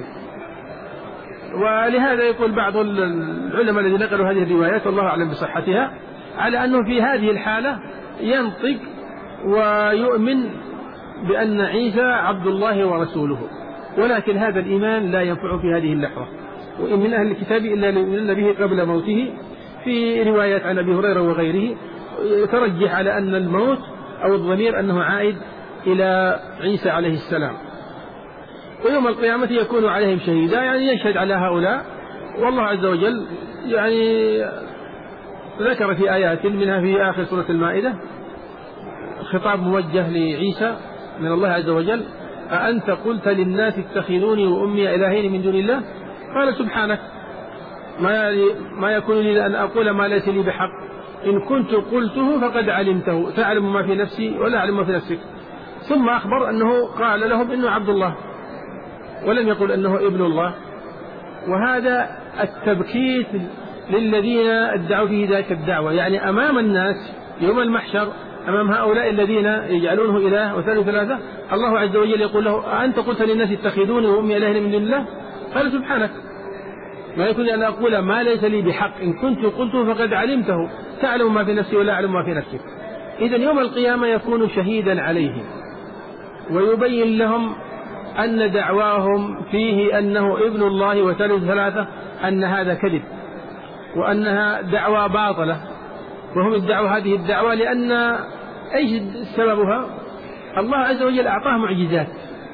ولهذا يقول بعض العلماء الذين نقلوا هذه الروايات والله أعلم بصحتها على أنه في هذه الحالة ينطق ويؤمن بأن عيسى عبد الله ورسوله، ولكن هذا الإيمان لا ينفع في هذه اللحظة. وإن من أهل الكتاب إلا ليؤمنن به قبل موته، في روايات عن أبي هريرة وغيره ترجح على أن الموت أو الضمير أنه عائد إلى عيسى عليه السلام. ويوم القيامة يكون عليهم شهيدا، يعني يشهد على هؤلاء. والله عز وجل يعني ذكر في آيات منها في آخر سورة المائدة خطاب موجه لعيسى من الله عز وجل: أأنت قلت للناس اتخذوني وأمي إلهين من دون الله؟ قال سبحانك ما يكون لي أن أقول ما ليس لي بحق، إن كنت قلته فقد علمته، تعلم ما في نفسي ولا أعلم ما في نفسك. ثم أخبر أنه قال لهم إنه عبد الله ولم يقل أنه ابن الله. وهذا التبكيت للذين ادعوا فيه ذلك الدعوة، يعني أمام الناس يوم المحشر أمام هؤلاء الذين يجعلونه إله وثالث ثلاثة، الله عز وجل يقول له: أنت قلت للناس اتخذوني وأمي إلهين من دون الله؟ قال سبحانك ما يكون أن أقول ما ليس لي بحق، إن كنت قلته فقد علمته، تعلم ما في نفسي ولا أعلم ما في نفسك. إذن يوم القيامة يكون شهيدا عليهم ويبين لهم أن دعواهم فيه أنه ابن الله وثالث ثلاثة أن هذا كذب، وأنها دعوة باطلة. وهم ادعوا هذه الدعوة لأن أيش سببها؟ الله عز وجل أعطاه معجزات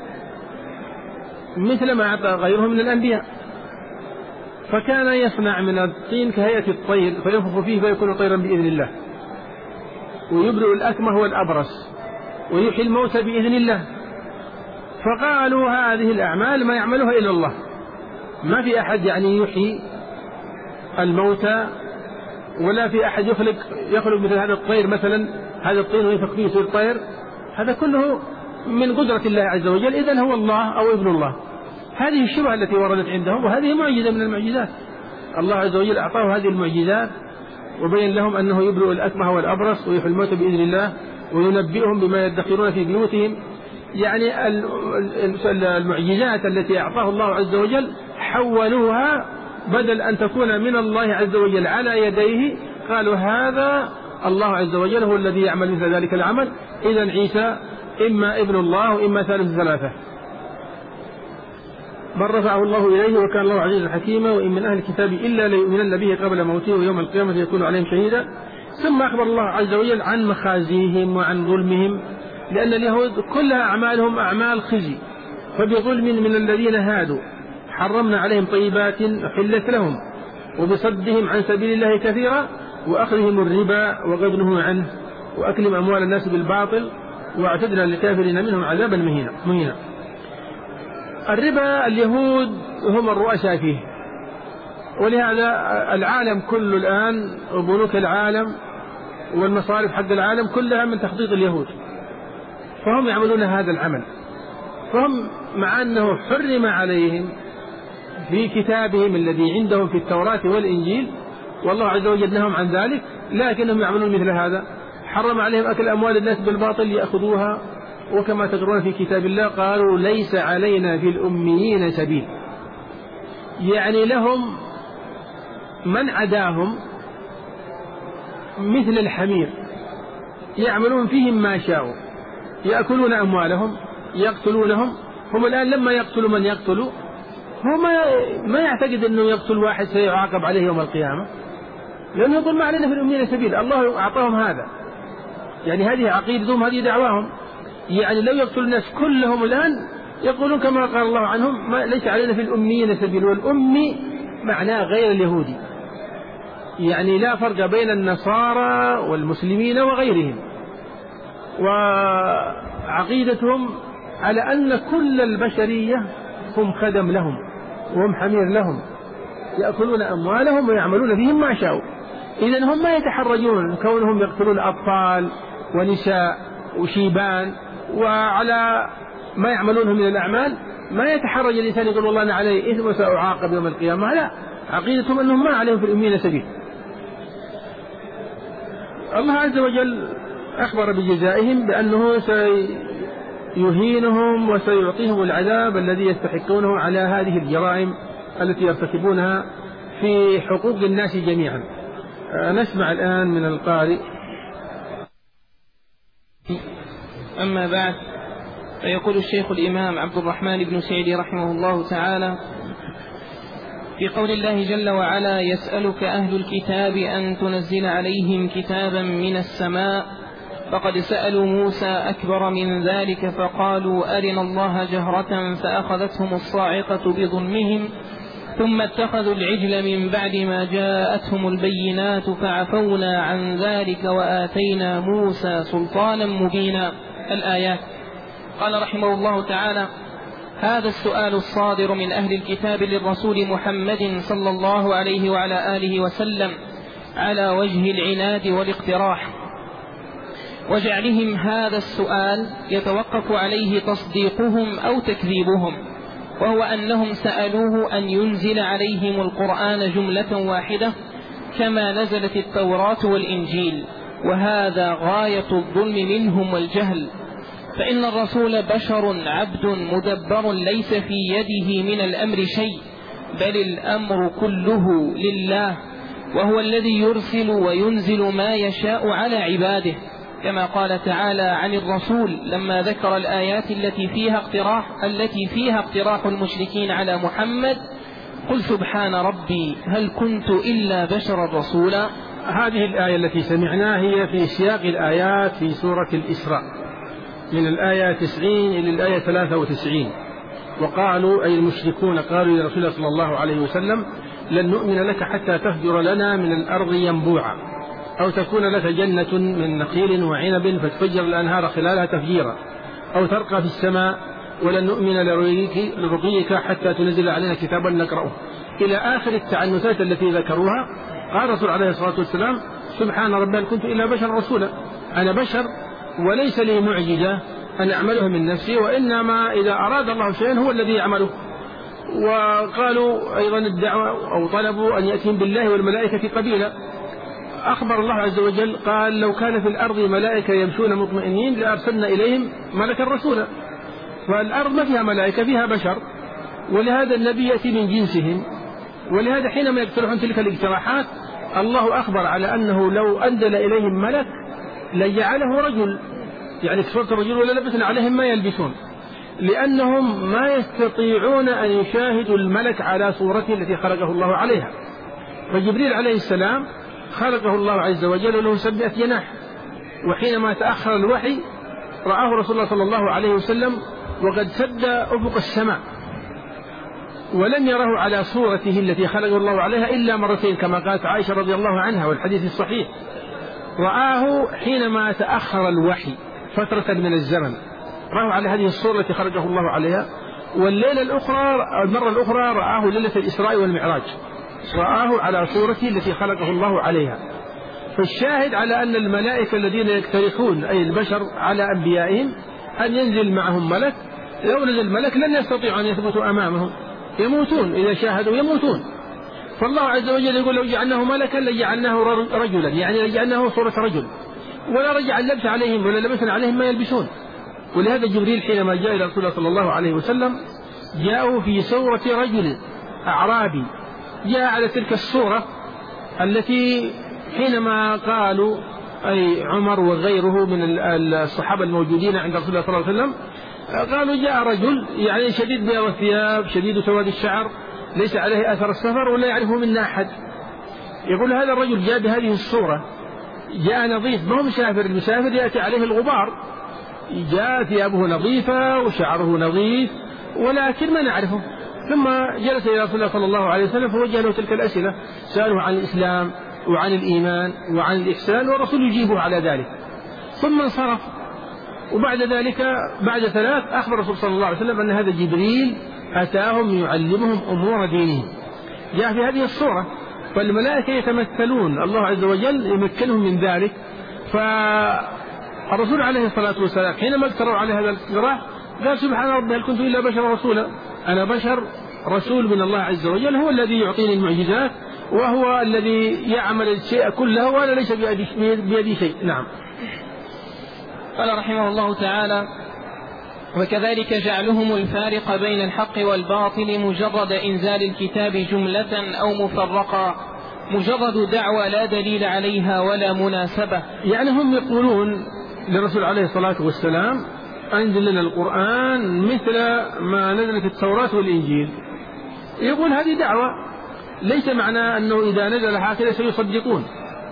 مثل ما أعطى غيره من الأنبياء، فكان يصنع من الطين كهيئة الطير فينفخ فيه فيكون طيرا بإذن الله، ويبرئ الأكمه والأبرص، ويحيي الموتى بإذن الله. فقالوا هذه الأعمال ما يعملها إلا الله، ما في أحد يعني يحيي الموتى، ولا في أحد يخلق مثل هذا الطير مثلا، هذا الطين وينفخ فيه يصير طير، هذا كله من قدرة الله عز وجل. إذن هو الله أو ابن الله. هذه الشبهة التي وردت عندهم، وهذه معجزة من المعجزات. الله عز وجل أعطاه هذه المعجزات وبين لهم أنه يبرئ الأكمه والأبرص ويحيي الموتى بإذن الله وينبئهم بما يدخرون في بيوتهم. يعني المعجزات التي أعطاه الله عز وجل حولوها بدل أن تكون من الله عز وجل على يديه، قالوا هذا الله عز وجل هو الذي يعمل مثل ذلك العمل. إذن عيسى إما ابن الله وإما ثالث ثلاثة، بل رفعه الله إليه وكان الله عزيزا حكيما. وإن من أهل الكتاب إلا ليؤمنن به قبل موته ويوم القيامة يكون عليهم شهيدا. ثم أخبر الله عز وجل عن مخازيهم وعن ظلمهم، لأن اليهود كلها أعمالهم أعمال خزي، فبظلم من الذين هادوا حرمنا عليهم طيبات أحلت لهم، وبصدهم عن سبيل الله كثيرا، وأخذهم الربا وغبنه عنه، وأكلهم أموال الناس بالباطل، واعتدنا للكافرين منهم عذابا مهينا. الربا اليهود هم الرؤساء فيه، ولهذا العالم كله الآن وبنوك العالم والمصارف حق العالم كلها من تخطيط اليهود، فهم يعملون هذا العمل. فهم مع أنه حرم عليهم في كتابهم الذي عندهم في التوراة والإنجيل، والله عز وجل نهاهم عن ذلك، لكنهم يعملون مثل هذا. حرم عليهم أكل أموال الناس بالباطل يأخذوها، وكما تقرون في كتاب الله قالوا ليس علينا في الأميين سبيل، يعني لهم من عداهم مثل الحمير، يعملون فيهم ما شاءوا، يأكلون أموالهم يقتلونهم. هم الآن لما يقتلوا من يقتلوا هو ما يعتقد أنه يقتل واحد سيعاقب عليه يوم القيامة، لأنه يقول ما علينا في الأميين سبيل، الله أعطاهم هذا. يعني هذه عقيدتهم، هذه دعواهم. يعني لو يقتل الناس كلهم الآن يقولون كما قال الله عنهم ليس علينا في الأميين سبيل، والأمي معناه غير اليهودي، يعني لا فرق بين النصارى والمسلمين وغيرهم، وعقيدتهم على أن كل البشرية هم خدم لهم وهم حمير لهم، يأكلون أموالهم ويعملون بهم ما شاءوا. إذن هم ما يتحرجون كونهم يقتلون أطفال ونساء وشيبان، وعلى ما يعملونه من الأعمال ما يتحرج الإنسان يقول والله أنا علي إثم وسأعاقب يوم القيامة. لا، عقيدتهم أنهم ما عليهم في الأمين سبيل. الله عز وجل أخبر بجزائهم بأنه سيهينهم وسيعطيهم العذاب الذي يستحقونه على هذه الجرائم التي يرتكبونها في حقوق الناس جميعا. نسمع الآن من القارئ. أما بعد، فيقول الشيخ الإمام عبد الرحمن بن سعيد رحمه الله تعالى في قول الله جل وعلا: يسألك أهل الكتاب أن تنزل عليهم كتابا من السماء، فقد سألوا موسى أكبر من ذلك فقالوا أرنا الله جهرة فأخذتهم الصاعقة بظلمهم، ثم اتخذوا العجل من بعد ما جاءتهم البينات فعفونا عن ذلك وآتينا موسى سلطانا مبينا. الآيات. قال رحمه الله تعالى: هذا السؤال الصادر من أهل الكتاب للرسول محمد صلى الله عليه وعلى آله وسلم على وجه العناد والاقتراح، وجعلهم هذا السؤال يتوقف عليه تصديقهم أو تكذيبهم، وهو أنهم سألوه أن ينزل عليهم القرآن جملة واحدة كما نزلت التوراة والإنجيل، وهذا غاية الظلم منهم والجهل، فإن الرسول بشر عبد مدبر ليس في يده من الأمر شيء، بل الأمر كله لله، وهو الذي يرسل وينزل ما يشاء على عباده، كما قال تعالى عن الرسول لما ذكر الآيات التي فيها اقتراح المشركين على محمد: قل سبحان ربي هل كنت إلا بشرا رسولا. هذه الآية التي سمعناها هي في سياق الآيات في سورة الإسراء من الآية 90 إلى الآية 93. وقالوا أي المشركون قالوا لرسول الله صلى الله عليه وسلم: لن نؤمن لك حتى تفجر لنا من الأرض ينبوعا، أو تكون لك جنة من نخيل وعنب فتفجر الأنهار خلالها تفجيرا، أو ترقى في السماء، ولن نؤمن لرقيك حتى تنزل علينا كتابا نقرأه، إلى آخر التعنتات التي ذكروها. قال الرسول عليه الصلاة والسلام: سبحان ربي هل كنت إلا بشر رسولا، أنا بشر وليس لي معجزة أن أعمله من نفسي، وإنما إذا أراد الله شيئا هو الذي يعمله. وقالوا أيضا الدعوة أو طلبوا أن يأتيهم بالله والملائكة قبيلا. أخبر الله عز وجل قال: لو كان في الأرض ملائكة يمشون مطمئنين لأرسلنا إليهم ملكا رسولا. فالأرض ما فيها ملائكة، فيها بشر، ولهذا النبي يأتي من جنسهم. ولهذا حينما يقترحون تلك الاقتراحات الله أخبر على أنه لو أنزل إليهم ملك لجعله رجل، يعني كسرت الرجل ولا لبسنا عليهم ما يلبسون، لأنهم ما يستطيعون أن يشاهدوا الملك على صورته التي خلقه الله عليها. فجبريل عليه السلام خلقه الله عز وجل له 700 جناح، وحينما تأخر الوحي رآه رسول الله صلى الله عليه وسلم وقد سد أفق السماء، ولم يره على صورته التي خلقه الله عليها إلا مرتين، كما قالت عائشة رضي الله عنها والحديث الصحيح. رآه حينما تأخر الوحي فترة من الزمن، رآه على هذه الصورة التي خلقه الله عليها. والليلة الأخرى المرة الأخرى رآه ليلة الإسراء والمعراج، رآه على صورته التي خلقه الله عليها. فالشاهد على أن الملائكة الذين يقترحون أي البشر على أنبيائهم أن ينزل معهم ملك، لو نزل ملك لن يستطيعوا أن يثبتوا أمامهم، يموتون إذا شاهدوا يموتون. فالله عز وجل يقول: لو جعلناه ملكا لجعلناه رجلا، يعني لجعلناه صورة رجل، ولا رجع اللبس عليهم ولا لبسنا عليهم ما يلبسون. ولهذا جبريل حينما جاء إلى رسول الله صلى الله عليه وسلم جاءه في صورة رجل أعرابي، جاء على تلك الصورة التي حينما قالوا أي عمر وغيره من الصحابة الموجودين عند رسول الله صلى الله عليه وسلم قالوا: جاء رجل يعني شديد بياض الثياب شديد سواد الشعر ليس عليه أثر السفر ولا يعرفه منا أحد. يقول هذا الرجل جاء بهذه الصورة، جاء نظيف، ما هو مسافر، المسافر يأتي عليه الغبار، جاء ثيابه نظيفة وشعره نظيف ولكن ما نعرفه. ثم جلس إلى رسول الله صلى الله عليه وسلم فوجه له تلك الأسئلة، سأله عن الإسلام وعن الإيمان وعن الإحسان، والرسول يجيبه على ذلك. ثم انصرف، وبعد ذلك بعد 3 أخبر الرسول صلى الله عليه وسلم أن هذا جبريل أتاهم يعلمهم أمور دينهم. جاء في هذه الصورة، فالملائكة يتمثلون، الله عز وجل يمكنهم من ذلك. فالرسول عليه الصلاة والسلام حينما اقتروا على هذا الاقتراح قال سبحان ربي هل كنت إلا بشر رسولا، أنا بشر رسول من الله عز وجل، هو الذي يعطيني المعجزات وهو الذي يعمل الشيء كله وأنا ليس بيدي شيء. نعم. قال رحمه الله تعالى: وكذلك جعلهم الفارق بين الحق والباطل مجرد إنزال الكتاب جملة أو مفرقا، مجرد دعوى لا دليل عليها ولا مناسبة. يعني هم يقولون للرسول عليه الصلاة والسلام أنزل لنا القرآن مثل ما نزل في التوراة والإنجيل. يقول هذه دعوة، ليس معنى أنه إذا نزل هكذا سيصدقون،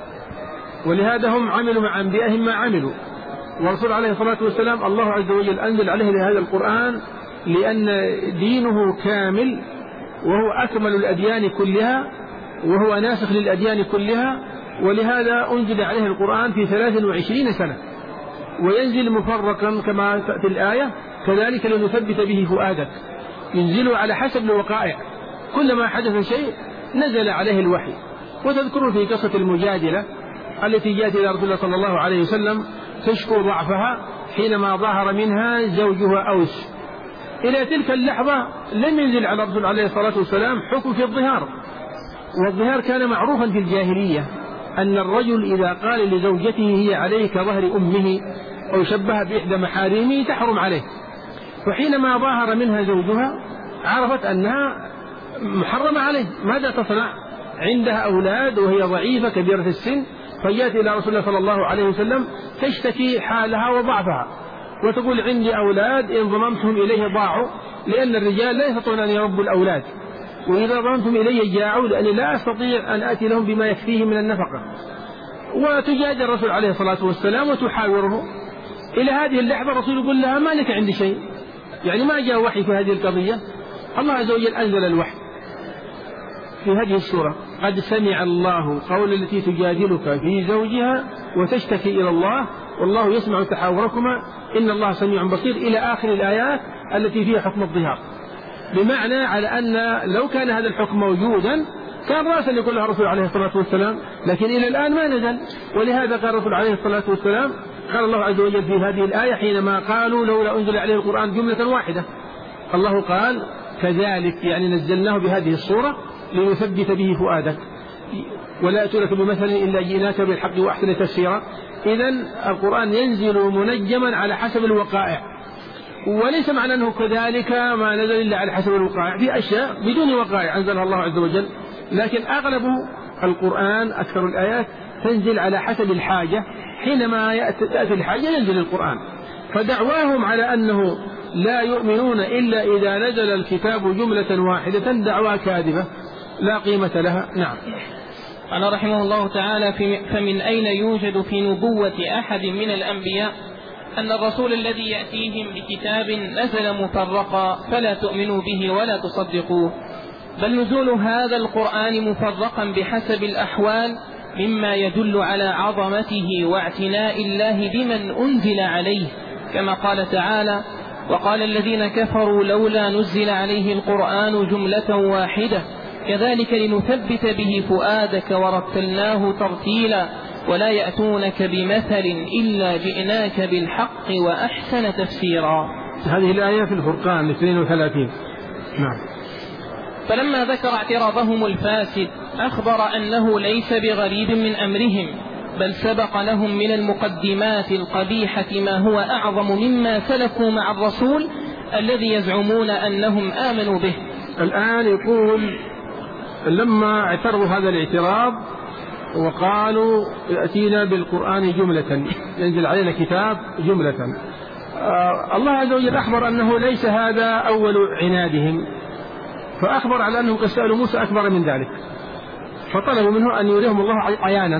ولهذا هم عملوا مع أنبيائهم ما عملوا. والرسول عليه الصلاة والسلام الله عز وجل أنزل عليه هذا القرآن لأن دينه كامل، وهو أكمل الأديان كلها، وهو ناسخ للأديان كلها، ولهذا أنزل عليه القرآن في 23 سنة، وينزل مفرقا كما تأتي الآية: كذلك لنثبت به فؤادك. ينزل على حسب الوقائع، كلما حدث شيء نزل عليه الوحي. وتذكر في قصة المجادلة التي جاءت إلى رسول الله صلى الله عليه وسلم تشكو ضعفها حينما ظهر منها زوجها أوس. إلى تلك اللحظة لم ينزل على الرسول عليه الصلاة والسلام حكم في الظهار، والظهار كان معروفا في الجاهلية، أن الرجل إذا قال لزوجته هي عليه كظهر أمه أو شبه بإحدى محارمه تحرم عليه. وحينما ظهر منها زوجها عرفت أنها محرمة عليه، ماذا تصنع؟ عندها أولاد وهي ضعيفة كبيرة السن، فجاءت إلى رسول الله صلى الله عليه وسلم تشتكي حالها وضعفها، وتقول عندي أولاد إن ضممتهم إليه ضاعوا، لأن الرجال لا يستطيعون أن يربوا الأولاد، وإذا ضممتم إلي جاعوا لأني لا أستطيع أن آتي لهم بما يكفيه من النفقة. وتجادل الرسول عليه الصلاة والسلام وتحاوره. إلى هذه اللحظة الرسول يقول لها ما لك عندي شيء، يعني ما جاء وحي في هذه القضية. الله عز وجل أنزل الوحي في هذه السورة: قد سمع الله قول التي تجادلك في زوجها وتشتكي إلى الله والله يسمع تحاوركما إن الله سميع بصير، إلى آخر الآيات التي فيها حكم الظهار. بمعنى على أن لو كان هذا الحكم موجودا كان رأسا يقول له الرسول عليه الصلاة والسلام، لكن إلى الآن ما نزل. ولهذا قال الرسول عليه الصلاة والسلام، قال الله عز وجل في هذه الآية حينما قالوا لولا أنزل عليه القرآن جملة واحدة، الله قال كذلك يعني نزلناه بهذه الصورة لنثبت به فؤادك ولا أتونك بمثل إلا جئناك بالحق وأحسن تفسيرا. إذن القرآن ينزل منجما على حسب الوقائع، وليس معنى أنه كذلك ما نزل إلا على حسب الوقائع، في أشياء بدون وقائع أنزلها الله عز وجل، لكن أغلب القرآن أكثر الآيات تنزل على حسب الحاجة، حينما تأتي الحاجة ينزل القرآن. فدعواهم على أنه لا يؤمنون إلا إذا نزل الكتاب جملة واحدة دعوى كاذبة لا قيمة لها. نعم. قال رحمه الله تعالى: فمن أين يوجد في نبوة أحد من الأنبياء أن الرسول الذي يأتيهم بكتاب نزل مفرقا فلا تؤمنوا به ولا تصدقوه، بل نزول هذا القرآن مفرقا بحسب الأحوال مما يدل على عظمته واعتناء الله بمن أنزل عليه، كما قال تعالى: وقال الذين كفروا لولا نزل عليه القرآن جملة واحدة كذلك لنثبت به فؤادك ورتلناه ترتيلا ولا يأتونك بمثل إلا جئناك بالحق وأحسن تفسيرا. هذه الآية في الفرقان 32. نعم. فلما ذكر اعتراضهم الفاسد أخبر أنه ليس بغريب من أمرهم، بل سبق لهم من المقدمات القبيحة ما هو أعظم مما سلكوا مع الرسول الذي يزعمون أنهم آمنوا به. الآن يقول لما اعترضوا هذا الاعتراض وقالوا يأتينا بالقرآن جملة، ينزل علينا كتاب جملة، الله عز وجل أخبر أنه ليس هذا أول عنادهم، فأخبر على أنهم قد سألوا موسى أكبر من ذلك، فطلبوا منه أن يريهم الله عيانا.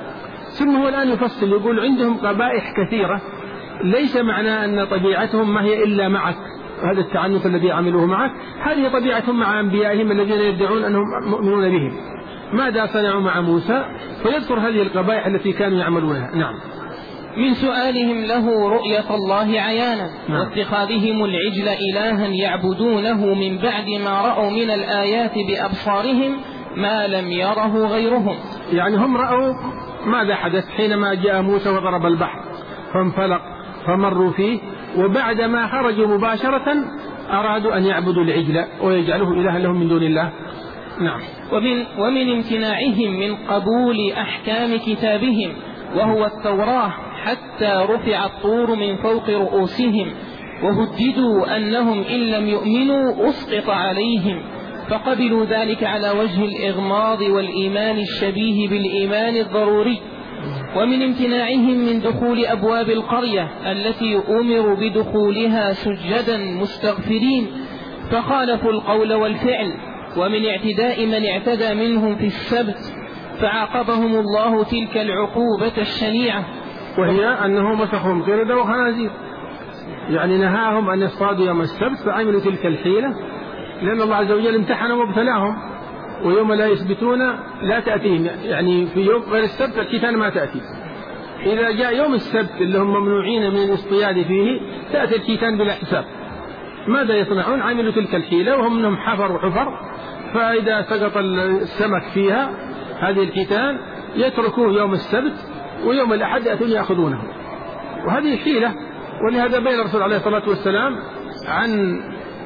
ثم هو الآن يفصل يقول عندهم قبائح كثيرة، ليس معنى أن طبيعتهم ما هي إلا معك، هذا التعنت الذي عملوه معك هذه طبيعتهم مع أنبيائهم الذين يدعون أنهم مؤمنون بهم، ماذا صنعوا مع موسى، فيذكر هذه القبائح التي كانوا يعملونها. نعم. من سؤالهم له رؤية الله عيانا، واتخاذهم العجل إلها يعبدونه من بعد ما رأوا من الآيات بأبصارهم ما لم يره غيرهم. يعني هم رأوا ماذا حدث حينما جاء موسى وضرب البحر فانفلق فمروا فيه، وبعدما خرجوا مباشرة أرادوا أن يعبدوا العجل ويجعلوه إلها لهم من دون الله. نعم. ومن امتناعهم من قبول أحكام كتابهم وهو التوراة حتى رفع الطور من فوق رؤوسهم، وهددوا أنهم إن لم يؤمنوا أسقط عليهم، فقبلوا ذلك على وجه الإغماض والإيمان الشبيه بالإيمان الضروري. ومن امتناعهم من دخول أبواب القرية التي أمروا بدخولها سجدا مستغفرين، فخالفوا القول والفعل. ومن اعتداء من اعتدى منهم في السبت، فعاقبهم الله تلك العقوبة الشنيعة، وهي أنه مسخهم قردة وخنازير، يعني نهاهم أن يصطادوا يوم السبت فعملوا تلك الحيلة، لأن الله عز وجل امتحنهم وابتلاهم، ويوم لا يثبتون لا تأتيهم، يعني في يوم غير السبت الحيتان ما تأتي. إذا جاء يوم السبت اللي هم ممنوعين من الاصطياد فيه تأتي الحيتان بلا حساب. ماذا يصنعون؟ عملوا تلك الحيلة وهم منهم حفر، فإذا سقط السمك فيها هذه الحيتان يتركوه يوم السبت، ويوم الأحد يأتون يأخذونه، وهذه حيلة. ولهذا بين الرسول عليه الصلاة والسلام عن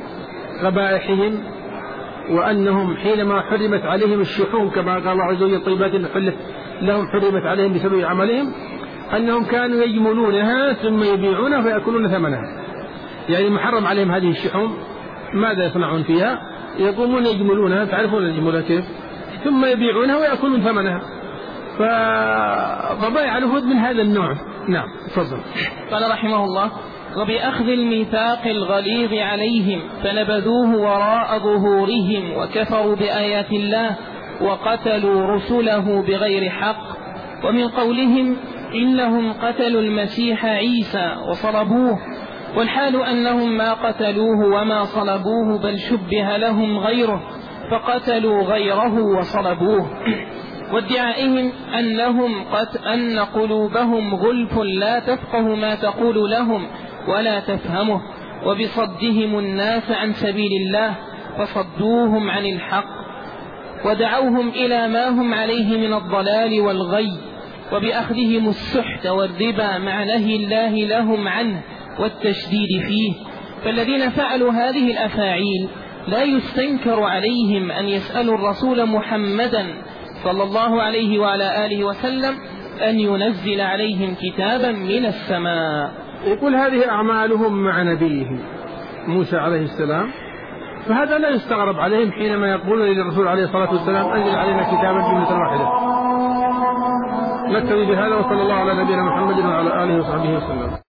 قبائحهم، وأنهم حينما حرمت عليهم الشحوم كما قال الله عز وجل طيبات حلت لهم حرمت عليهم بسبب عملهم، أنهم كانوا يجملونها ثم يبيعونها فيأكلون ثمنها. يعني محرم عليهم هذه الشحوم، ماذا يصنعون فيها؟ يقومون يجملونها، تعرفون الجملة كيف، ثم يبيعونها ويأكلون ثمنها. فبيع الوفود من هذا النوع. نعم. تفضل. قال رحمه الله: وبأخذ الميثاق الغليظ عليهم فنبذوه وراء ظهورهم وكفروا بآيات الله وقتلوا رسله بغير حق. ومن قولهم إنهم قتلوا المسيح عيسى وصلبوه، والحال أنهم ما قتلوه وما صلبوه، بل شبه لهم غيره فقتلوا غيره وصلبوه. وادعائهم أن قلوبهم غلف لا تفقه ما تقول لهم ولا تفهمه، وبصدهم الناس عن سبيل الله فصدوهم عن الحق، ودعوهم إلى ما هم عليه من الضلال والغي، وبأخذهم السحت والربا مع نهي الله لهم عنه والتشديد فيه. فالذين فعلوا هذه الأفاعيل لا يستنكر عليهم أن يسألوا الرسول محمدا صلى الله عليه وعلى آله وسلم أن ينزل عليهم كتابا من السماء. يقول هذه أعمالهم مع نبيهم موسى عليه السلام، فهذا لا يستغرب عليهم حينما يقولون للرسول عليه الصلاة والسلام أنزل علينا كتابا جملة واحدة. نكتفي بهذا، وصلى الله على نبينا محمد وعلى آله وصحبه وسلم.